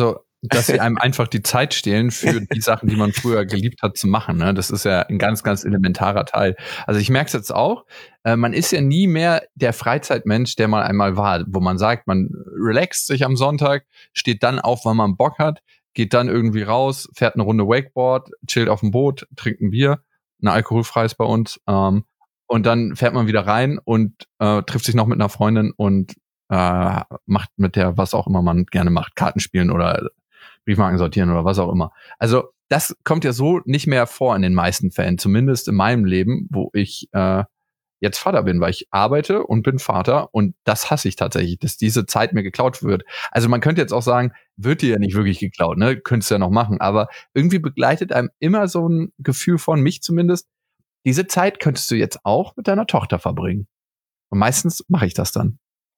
dass sie einem einfach die Zeit stehlen für die Sachen, die man früher geliebt hat zu machen. Ne? Das ist ja ein ganz, ganz elementarer Teil. Also ich merke es jetzt auch, äh, man ist ja nie mehr der Freizeitmensch, der mal einmal war, wo man sagt, man relaxt sich am Sonntag, steht dann auf, wann man Bock hat, geht dann irgendwie raus, fährt eine Runde Wakeboard, chillt auf dem Boot, trinkt ein Bier, ein alkoholfreies bei uns, ähm, und dann fährt man wieder rein und äh, trifft sich noch mit einer Freundin und äh, macht mit der, was auch immer man gerne macht, Karten spielen oder Briefmarken sortieren oder was auch immer. Also das kommt ja so nicht mehr vor in den meisten Fällen, zumindest in meinem Leben, wo ich äh, jetzt Vater bin, weil ich arbeite und bin Vater und das hasse ich tatsächlich, dass diese Zeit mir geklaut wird. Also man könnte jetzt auch sagen, wird dir ja nicht wirklich geklaut, ne? Könntest du ja noch machen, aber irgendwie begleitet einem immer so ein Gefühl von, mich zumindest, diese Zeit könntest du jetzt auch mit deiner Tochter verbringen. Und meistens mache ich das dann.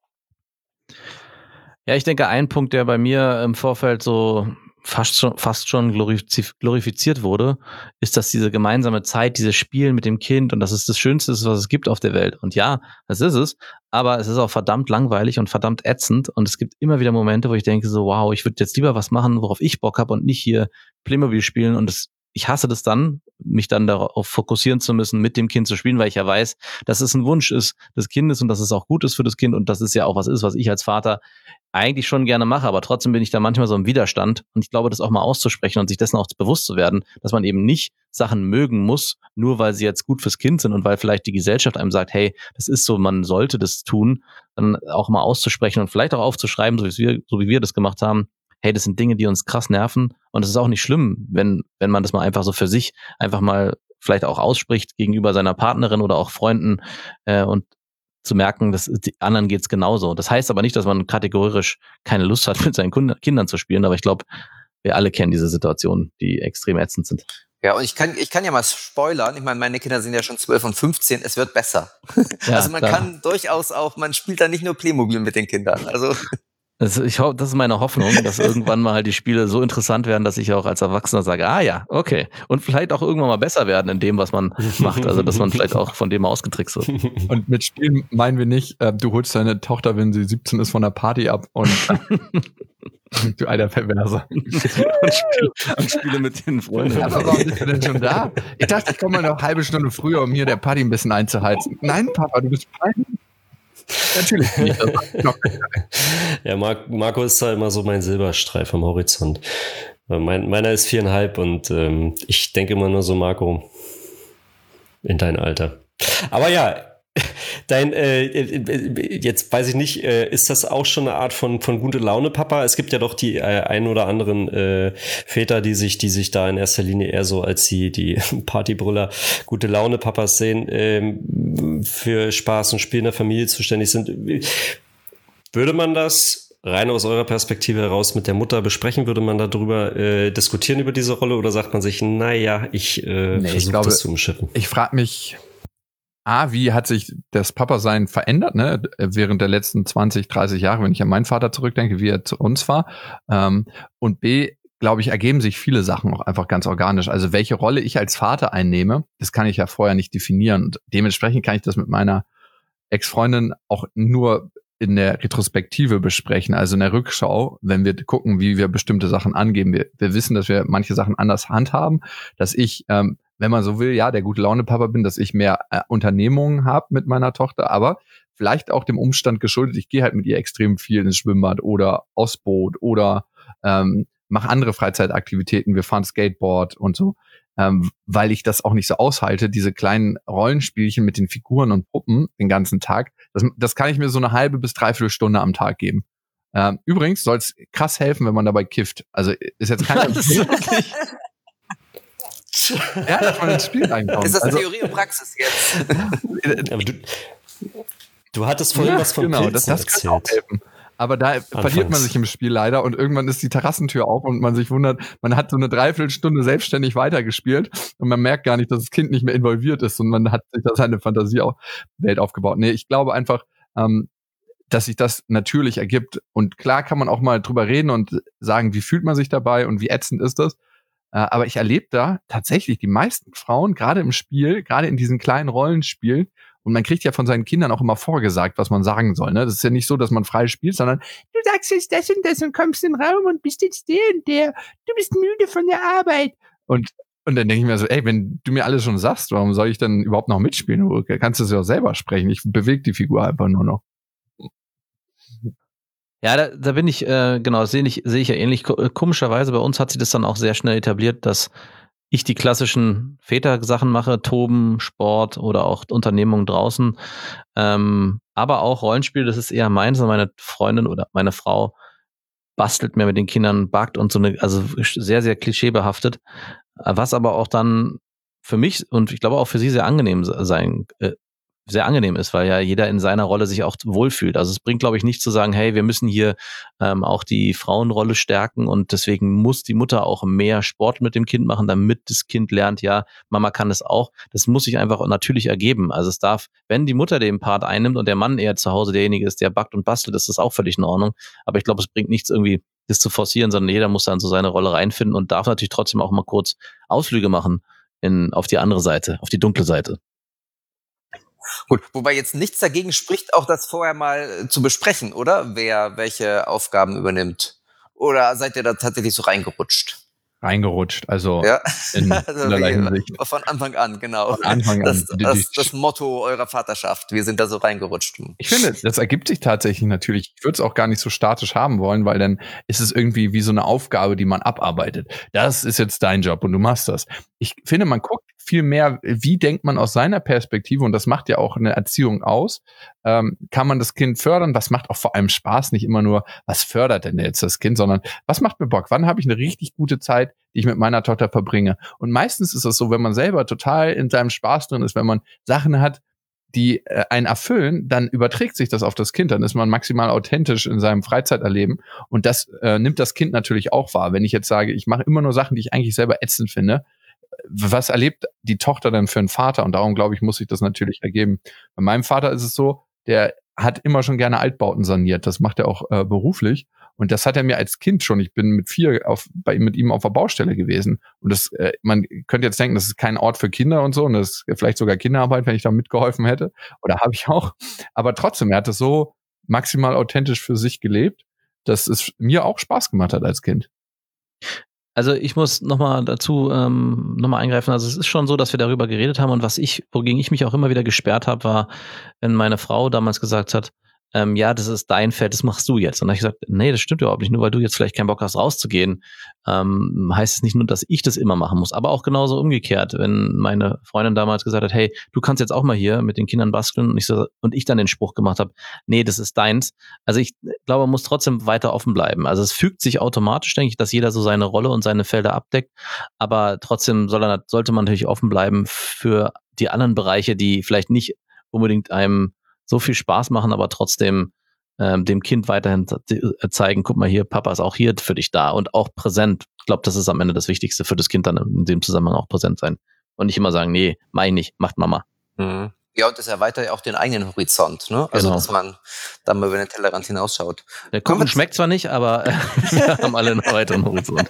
Ja, ich denke, ein Punkt, der bei mir im Vorfeld so fast schon, fast schon glorifiziert wurde, ist, dass diese gemeinsame Zeit, dieses Spielen mit dem Kind und das ist das Schönste, was es gibt auf der Welt. Und ja, das ist es, aber es ist auch verdammt langweilig und verdammt ätzend und es gibt immer wieder Momente, wo ich denke so, wow, ich würde jetzt lieber was machen, worauf ich Bock habe und nicht hier Playmobil spielen und das, ich hasse das dann, mich dann darauf fokussieren zu müssen, mit dem Kind zu spielen, weil ich ja weiß, dass es ein Wunsch ist des Kindes und dass es auch gut ist für das Kind und dass es ja auch was ist, was ich als Vater eigentlich schon gerne mache, aber trotzdem bin ich da manchmal so im Widerstand und ich glaube, das auch mal auszusprechen und sich dessen auch bewusst zu werden, dass man eben nicht Sachen mögen muss, nur weil sie jetzt gut fürs Kind sind und weil vielleicht die Gesellschaft einem sagt, hey, das ist so, man sollte das tun, dann auch mal auszusprechen und vielleicht auch aufzuschreiben, so wie wir, so wie wir das gemacht haben, hey, das sind Dinge, die uns krass nerven und es ist auch nicht schlimm, wenn wenn man das mal einfach so für sich einfach mal vielleicht auch ausspricht gegenüber seiner Partnerin oder auch Freunden äh, und zu merken, dass die anderen geht's genauso. Das heißt aber nicht, dass man kategorisch keine Lust hat, mit seinen Kindern zu spielen, aber ich glaube, wir alle kennen diese Situationen, die extrem ätzend sind. Ja, und ich kann, ich kann ja mal spoilern. Ich meine, meine Kinder sind ja schon zwölf und fünfzehn. Es wird besser. Ja, also man klar. kann durchaus auch, man spielt da nicht nur Playmobil mit den Kindern. Also Das, ich hoffe, das ist meine Hoffnung, dass irgendwann mal halt die Spiele so interessant werden, dass ich auch als Erwachsener sage, ah ja, okay. Und vielleicht auch irgendwann mal besser werden in dem, was man macht. Also, dass man vielleicht auch von dem ausgetrickst wird. Und mit Spielen meinen wir nicht, äh, du holst deine Tochter, wenn sie siebzehn ist, von der Party ab und du alter Perverser. und, spiele, und spiele mit den Freunden. Aber warum bist du denn schon da? Ich dachte, ich komme mal eine halbe Stunde früher, um hier der Party ein bisschen einzuheizen. Nein, Papa, du bist peinlich. Natürlich nicht. Ja, Mar- Marco ist da immer so mein Silberstreif am Horizont. Mein, meiner ist viereinhalb und ähm, ich denke immer nur so, Marco, in dein Alter. Aber ja, dein, äh, jetzt weiß ich nicht, äh, ist das auch schon eine Art von, von gute Laune, Papa? Es gibt ja doch die äh, ein oder anderen äh, Väter, die sich, die sich da in erster Linie eher so als die, die Partybrüller, gute Laune Papas sehen, ähm, für Spaß und Spiel in der Familie zuständig sind. Würde man das rein aus eurer Perspektive heraus mit der Mutter besprechen? Würde man darüber äh, diskutieren über diese Rolle oder sagt man sich, naja, ich äh, nee, versuche das zu umschiffen? Ich frage mich, A, wie hat sich das Papa-Sein verändert, ne, während der letzten zwanzig, dreißig Jahre, wenn ich an meinen Vater zurückdenke, wie er zu uns war. Ähm, und B, glaube ich, ergeben sich viele Sachen auch einfach ganz organisch. Also welche Rolle ich als Vater einnehme, das kann ich ja vorher nicht definieren. Und dementsprechend kann ich das mit meiner Ex-Freundin auch nur in der Retrospektive besprechen, also in der Rückschau, wenn wir gucken, wie wir bestimmte Sachen angeben. Wir, wir wissen, dass wir manche Sachen anders handhaben, dass ich, ähm, wenn man so will, ja, der gute Laune-Papa bin, dass ich mehr äh, Unternehmungen habe mit meiner Tochter, aber vielleicht auch dem Umstand geschuldet, ich gehe halt mit ihr extrem viel ins Schwimmbad oder aufs Boot oder ähm, mache andere Freizeitaktivitäten, wir fahren Skateboard und so, ähm, weil ich das auch nicht so aushalte, diese kleinen Rollenspielchen mit den Figuren und Puppen den ganzen Tag, das, das kann ich mir so eine halbe bis dreiviertel Stunde am Tag geben. Ähm, übrigens soll es krass helfen, wenn man dabei kifft. Also ist jetzt kein ja, dass man ins Spiel reinkommt. Ist das also, Theorie und Praxis jetzt? Aber du, du hattest vorhin ja, was von genau, Pilzen das, das erzählt. Kann auch helfen. Aber da Anfangs. verliert man sich im Spiel leider und irgendwann ist die Terrassentür auf und man sich wundert, man hat so eine Dreiviertelstunde selbstständig weitergespielt und man merkt gar nicht, dass das Kind nicht mehr involviert ist und man hat sich da seine Fantasiewelt aufgebaut. Nee, ich glaube einfach, ähm, dass sich das natürlich ergibt. Und klar kann man auch mal drüber reden und sagen, wie fühlt man sich dabei und wie ätzend ist das. Aber ich erlebe da tatsächlich die meisten Frauen, gerade im Spiel, gerade in diesen kleinen Rollenspielen, Und man kriegt ja von seinen Kindern auch immer vorgesagt, was man sagen soll. Ne? Das ist ja nicht so, dass man frei spielt, sondern du sagst jetzt das und das und kommst in den Raum und bist jetzt der und der. Du bist müde von der Arbeit. Und Und dann denke ich mir so, ey, wenn du mir alles schon sagst, warum soll ich dann überhaupt noch mitspielen? Du kannst es ja auch selber sprechen. Ich bewege die Figur einfach nur noch. Ja, da, da bin ich, äh, genau, das sehe ich, sehe ich ja ähnlich. Komischerweise bei uns hat sich das dann auch sehr schnell etabliert, dass ich die klassischen Väter-Sachen mache, Toben, Sport oder auch Unternehmungen draußen. Ähm, aber auch Rollenspiel, das ist eher meins. Und meine Freundin oder meine Frau bastelt mehr mit den Kindern, backt und so eine, also sehr, sehr klischeebehaftet. Was aber auch dann für mich und ich glaube auch für sie sehr angenehm sein, äh, sehr angenehm ist, weil ja jeder in seiner Rolle sich auch wohlfühlt. Also es bringt, glaube ich, nicht zu sagen, hey, wir müssen hier ähm, auch die Frauenrolle stärken und deswegen muss die Mutter auch mehr Sport mit dem Kind machen, damit das Kind lernt, ja, Mama kann es auch. Das muss sich einfach natürlich ergeben. Also es darf, wenn die Mutter den Part einnimmt und der Mann eher zu Hause derjenige ist, der backt und bastelt, ist das auch völlig in Ordnung. Aber ich glaube, es bringt nichts irgendwie, das zu forcieren, sondern jeder muss dann so seine Rolle reinfinden und darf natürlich trotzdem auch mal kurz Ausflüge machen in, auf die andere Seite, auf die dunkle Seite. Gut, wobei jetzt nichts dagegen spricht, auch das vorher mal zu besprechen, oder? Wer welche Aufgaben übernimmt. Oder seid ihr da tatsächlich so reingerutscht? Reingerutscht, also ja. in also vielerlei Hinsicht. Von Anfang an, genau. Von Anfang das, an. Das, das Motto eurer Vaterschaft. Wir sind da so reingerutscht. Ich finde, das ergibt sich tatsächlich natürlich. Ich würde es auch gar nicht so statisch haben wollen, weil dann ist es irgendwie wie so eine Aufgabe, die man abarbeitet. Das ist jetzt dein Job und du machst das. Ich finde, man guckt viel mehr, wie denkt man aus seiner Perspektive, und das macht ja auch eine Erziehung aus. Ähm, kann man das Kind fördern? Was macht auch vor allem Spaß? Nicht immer nur, was fördert denn jetzt das Kind, sondern was macht mir Bock? Wann habe ich eine richtig gute Zeit, die ich mit meiner Tochter verbringe? Und meistens ist es so, wenn man selber total in seinem Spaß drin ist, wenn man Sachen hat, die äh, einen erfüllen, dann überträgt sich das auf das Kind. Dann ist man maximal authentisch in seinem Freizeiterleben. Und das äh, nimmt das Kind natürlich auch wahr. Wenn ich jetzt sage, ich mache immer nur Sachen, die ich eigentlich selber ätzend finde, was erlebt die Tochter dann für einen Vater? Und darum, glaube ich, muss sich das natürlich ergeben. Bei meinem Vater ist es so, der hat immer schon gerne Altbauten saniert. Das macht er auch äh, beruflich. Und das hat er mir als Kind schon. Ich bin mit vier auf, bei, mit ihm auf der Baustelle gewesen. Und das, äh, man könnte jetzt denken, das ist kein Ort für Kinder und so. Und das ist vielleicht sogar Kinderarbeit, wenn ich da mitgeholfen hätte. Oder habe ich auch. Aber trotzdem, er hat das so maximal authentisch für sich gelebt, dass es mir auch Spaß gemacht hat als Kind. Also ich muss nochmal dazu ähm, nochmal eingreifen. Also es ist schon so, dass wir darüber geredet haben und was ich, wogegen ich mich auch immer wieder gesperrt habe, war, wenn meine Frau damals gesagt hat, ähm, ja, das ist dein Feld, das machst du jetzt. Und dann habe ich gesagt, nee, das stimmt überhaupt nicht. Nur weil du jetzt vielleicht keinen Bock hast, rauszugehen, ähm, heißt es nicht nur, dass ich das immer machen muss. Aber auch genauso umgekehrt, wenn meine Freundin damals gesagt hat, hey, du kannst jetzt auch mal hier mit den Kindern basteln und ich, so, und ich dann den Spruch gemacht habe, nee, das ist deins. Also ich glaube, man muss trotzdem weiter offen bleiben. Also es fügt sich automatisch, denke ich, dass jeder so seine Rolle und seine Felder abdeckt. Aber trotzdem soll er, sollte man natürlich offen bleiben für die anderen Bereiche, die vielleicht nicht unbedingt einem so viel Spaß machen, aber trotzdem ähm, dem Kind weiterhin zeigen, guck mal hier, Papa ist auch hier für dich da und auch präsent. Ich glaube, das ist am Ende das Wichtigste für das Kind, dann in dem Zusammenhang auch präsent sein. Und nicht immer sagen, nee, mach ich nicht, macht Mama. Mhm. Ja, und das erweitert ja auch den eigenen Horizont, ne? Also, genau. Dass man da mal über den Tellerrand hinausschaut. Der Kuchen schmeckt zwar nicht, aber äh, wir haben alle einen weiteren Horizont.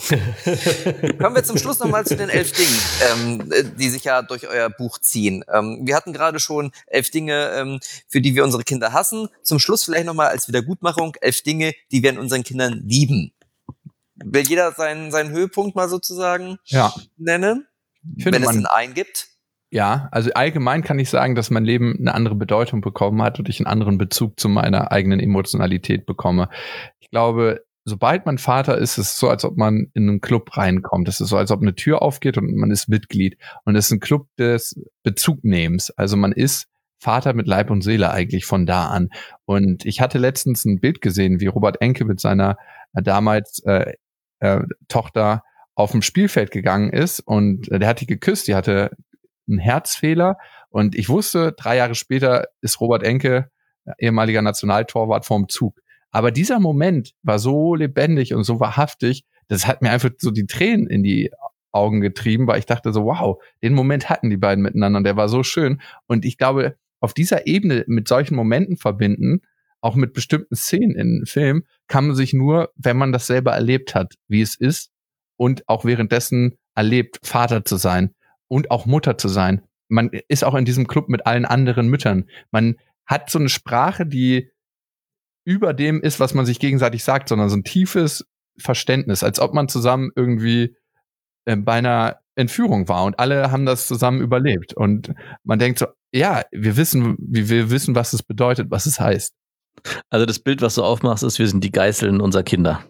Kommen wir zum Schluss nochmal zu den elf Dingen, ähm, die sich ja durch euer Buch ziehen. Ähm, wir hatten gerade schon elf Dinge, ähm, für die wir unsere Kinder hassen. Zum Schluss vielleicht nochmal als Wiedergutmachung elf Dinge, die wir an unseren Kindern lieben. Will jeder seinen, seinen Höhepunkt mal sozusagen ja. nennen? Ich finde, wenn es man, einen einen gibt? Ja, also allgemein kann ich sagen, dass mein Leben eine andere Bedeutung bekommen hat und ich einen anderen Bezug zu meiner eigenen Emotionalität bekomme. Ich glaube, sobald man Vater ist, ist es so, als ob man in einen Club reinkommt. Es ist so, als ob eine Tür aufgeht und man ist Mitglied. Und es ist ein Club des Bezugnehmens. Also man ist Vater mit Leib und Seele eigentlich von da an. Und ich hatte letztens ein Bild gesehen, wie Robert Enke mit seiner äh, damals äh, äh, Tochter auf dem Spielfeld gegangen ist und äh, der hat die geküsst, die hatte einen Herzfehler und ich wusste, drei Jahre später ist Robert Enke, ehemaliger Nationaltorwart, vorm Zug. Aber dieser Moment war so lebendig und so wahrhaftig, das hat mir einfach so die Tränen in die Augen getrieben, weil ich dachte so, wow, den Moment hatten die beiden miteinander und der war so schön. Und ich glaube, auf dieser Ebene mit solchen Momenten verbinden, auch mit bestimmten Szenen in Filmen, kann man sich nur, wenn man das selber erlebt hat, wie es ist und auch währenddessen erlebt, Vater zu sein und auch Mutter zu sein. man ist auch in diesem Club mit allen anderen Müttern. Man hat so eine Sprache, die über dem ist, was man sich gegenseitig sagt, sondern so ein tiefes Verständnis, als ob man zusammen irgendwie äh, bei einer Entführung war und alle haben das zusammen überlebt. Und man denkt so, ja, wir wissen, wir wissen, was es bedeutet, was es heißt. Also das Bild, was du aufmachst, ist, wir sind die Geißeln unserer Kinder.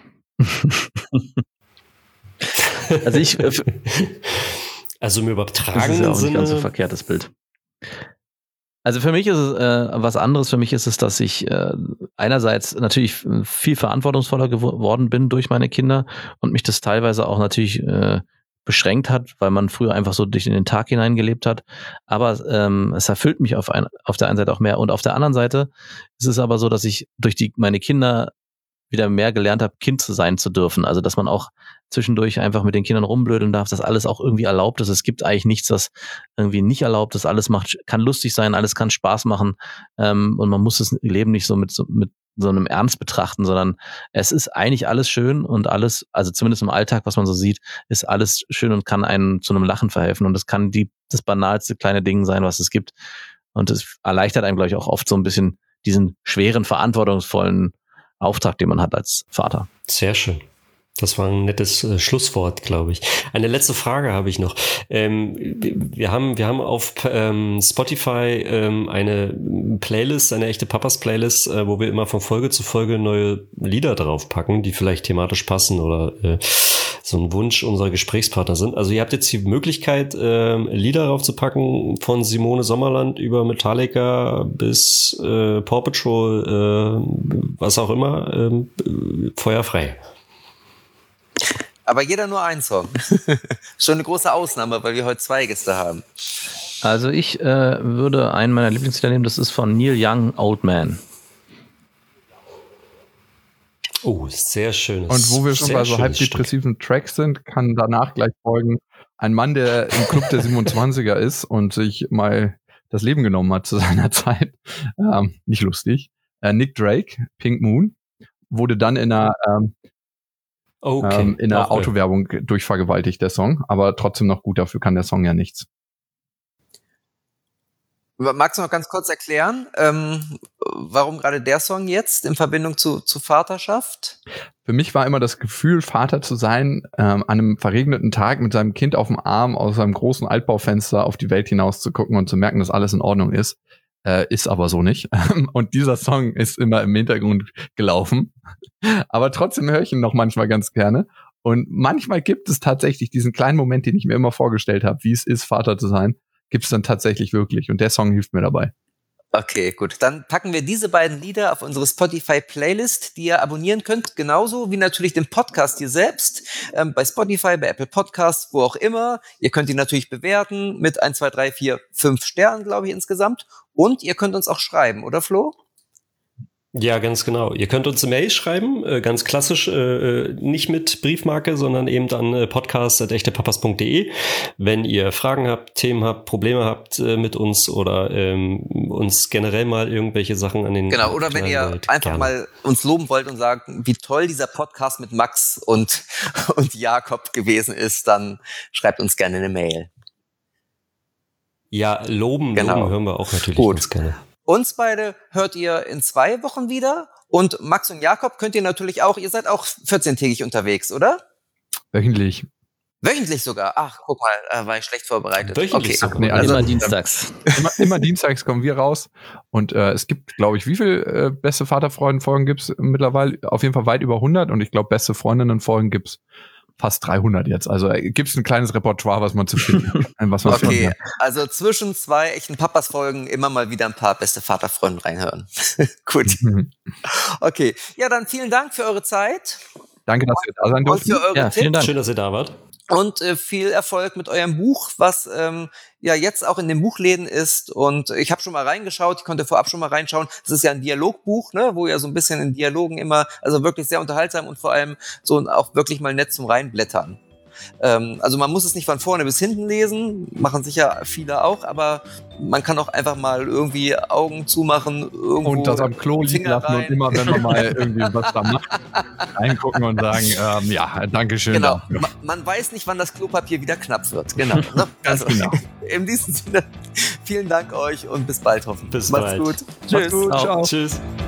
Also ich... Also im übertragenen das ist ja auch Sinne... nicht ganz so verkehrtes Bild. Also für mich ist es äh, was anderes. Für mich ist es, dass ich äh, einerseits natürlich viel verantwortungsvoller geworden bin durch meine Kinder und mich das teilweise auch natürlich äh, beschränkt hat, weil man früher einfach so durch in den Tag hineingelebt hat. Aber ähm, es erfüllt mich auf, ein, auf der einen Seite auch mehr. Und auf der anderen Seite ist es aber so, dass ich durch die meine Kinder wieder mehr gelernt habe, Kind zu sein zu dürfen. Also dass man auch zwischendurch einfach mit den Kindern rumblödeln darf, dass alles auch irgendwie erlaubt ist. Es gibt eigentlich nichts, was irgendwie nicht erlaubt ist. Alles macht, kann lustig sein, alles kann Spaß machen. Ähm, und man muss das Leben nicht so mit, so mit so einem Ernst betrachten, sondern es ist eigentlich alles schön und alles, also zumindest im Alltag, was man so sieht, ist alles schön und kann einem zu einem Lachen verhelfen. Und das kann die, das banalste kleine Ding sein, was es gibt. Und es erleichtert einem, glaube ich, auch oft so ein bisschen diesen schweren, verantwortungsvollen Auftrag, den man hat als Vater. Sehr schön. Das war ein nettes äh, Schlusswort, glaube ich. Eine letzte Frage habe ich noch. Ähm, wir haben, wir haben auf ähm, Spotify ähm, eine Playlist, eine echte Papas-Playlist, äh, wo wir immer von Folge zu Folge neue Lieder draufpacken, die vielleicht thematisch passen oder äh, so ein Wunsch unserer Gesprächspartner sind. Also ihr habt jetzt die Möglichkeit, äh, Lieder draufzupacken von Simone Sommerland über Metallica bis äh, Paw Patrol, äh, was auch immer, äh, feuerfrei. Aber jeder nur einen Song. Schon eine große Ausnahme, weil wir heute zwei Gäste haben. Also ich äh, würde einen meiner Lieblingslieder nehmen, das ist von Neil Young, Old Man. Oh, sehr schönes. Und wo wir schon bei so halb depressiven Tracks sind, kann danach gleich folgen ein Mann, der im Club der siebenundzwanziger ist und sich mal das Leben genommen hat zu seiner Zeit. Ähm, nicht lustig. Äh, Nick Drake, Pink Moon, wurde dann in einer ähm, Okay. Ähm, in der Autowerbung durchvergewaltigt, der Song, aber trotzdem noch gut, dafür kann der Song ja nichts. Magst du noch ganz kurz erklären, ähm, warum gerade der Song jetzt in Verbindung zu, zu Vaterschaft? Für mich war immer das Gefühl, Vater zu sein, ähm, an einem verregneten Tag mit seinem Kind auf dem Arm aus seinem großen Altbaufenster auf die Welt hinaus zu gucken und zu merken, dass alles in Ordnung ist. Äh, ist aber so nicht. Und dieser Song ist immer im Hintergrund gelaufen. Aber trotzdem höre ich ihn noch manchmal ganz gerne. Und manchmal gibt es tatsächlich diesen kleinen Moment, den ich mir immer vorgestellt habe, wie es ist, Vater zu sein, gibt es dann tatsächlich wirklich. Und der Song hilft mir dabei. Okay, gut. Dann packen wir diese beiden Lieder auf unsere Spotify-Playlist, die ihr abonnieren könnt, genauso wie natürlich den Podcast hier selbst, ähm, bei Spotify, bei Apple Podcasts, wo auch immer. Ihr könnt ihn natürlich bewerten mit eins, zwei, drei, vier, fünf Sternen, glaube ich, insgesamt. Und ihr könnt uns auch schreiben, oder Flo? Ja, ganz genau. Ihr könnt uns eine Mail schreiben, äh, ganz klassisch, äh, nicht mit Briefmarke, sondern eben an äh, podcast at echtepapas punkt de. Wenn ihr Fragen habt, Themen habt, Probleme habt äh, mit uns oder ähm, uns generell mal irgendwelche Sachen an den... Genau, oder wenn ihr wollt, einfach gerne. mal uns loben wollt und sagt, wie toll dieser Podcast mit Max und, und Jakob gewesen ist, dann schreibt uns gerne eine Mail. Ja, loben, Genau. loben hören wir auch natürlich Gut. ganz gerne. Uns beide hört ihr in zwei Wochen wieder. Und Max und Jakob könnt ihr natürlich auch, ihr seid auch vierzehntägig unterwegs, oder? Wöchentlich. Wöchentlich sogar. Ach, guck mal, da war ich schlecht vorbereitet. Wöchentlich okay. sogar. Nee, also, Immer dienstags. Immer, immer dienstags kommen wir raus. Und äh, es gibt, glaube ich, wie viel äh, beste Vaterfreuden-Folgen gibt es mittlerweile? Auf jeden Fall weit über hundert. Und ich glaube, beste Freundinnen-Folgen gibt es fast dreihundert jetzt. Also äh, gibt es ein kleines Repertoire, was man zu finden was man Okay, finden. also zwischen zwei echten Papas-Folgen immer mal wieder ein paar beste Vaterfreunde reinhören. Gut. Mhm. Okay, ja, dann vielen Dank für eure Zeit. Danke, dass wir da sein Und durften. für eure Ja, vielen Tipps. Dank. Schön, dass ihr da wart. Und äh, viel Erfolg mit eurem Buch, was ähm, ja jetzt auch in den Buchläden ist. Und ich habe schon mal reingeschaut, ich konnte vorab schon mal reinschauen. Das ist ja ein Dialogbuch, ne, wo ihr so ein bisschen in Dialogen immer, also wirklich sehr unterhaltsam und vor allem so auch wirklich mal nett zum Reinblättern. Ähm, also man muss es nicht von vorne bis hinten lesen, machen sicher viele auch, aber man kann auch einfach mal irgendwie Augen zumachen, irgendwo und das am Klo liegen Finger lassen rein. und immer, wenn man mal irgendwie was da macht, reingucken und sagen, ähm, ja, danke schön. Genau. dafür. Ma- Man weiß nicht, wann das Klopapier wieder knapp wird. Genau. Ne? Ganz genau. In diesem Sinne, vielen Dank euch und bis bald hoffentlich. Bis Macht's bald. gut. Macht's gut, Ciao. ciao. Tschüss.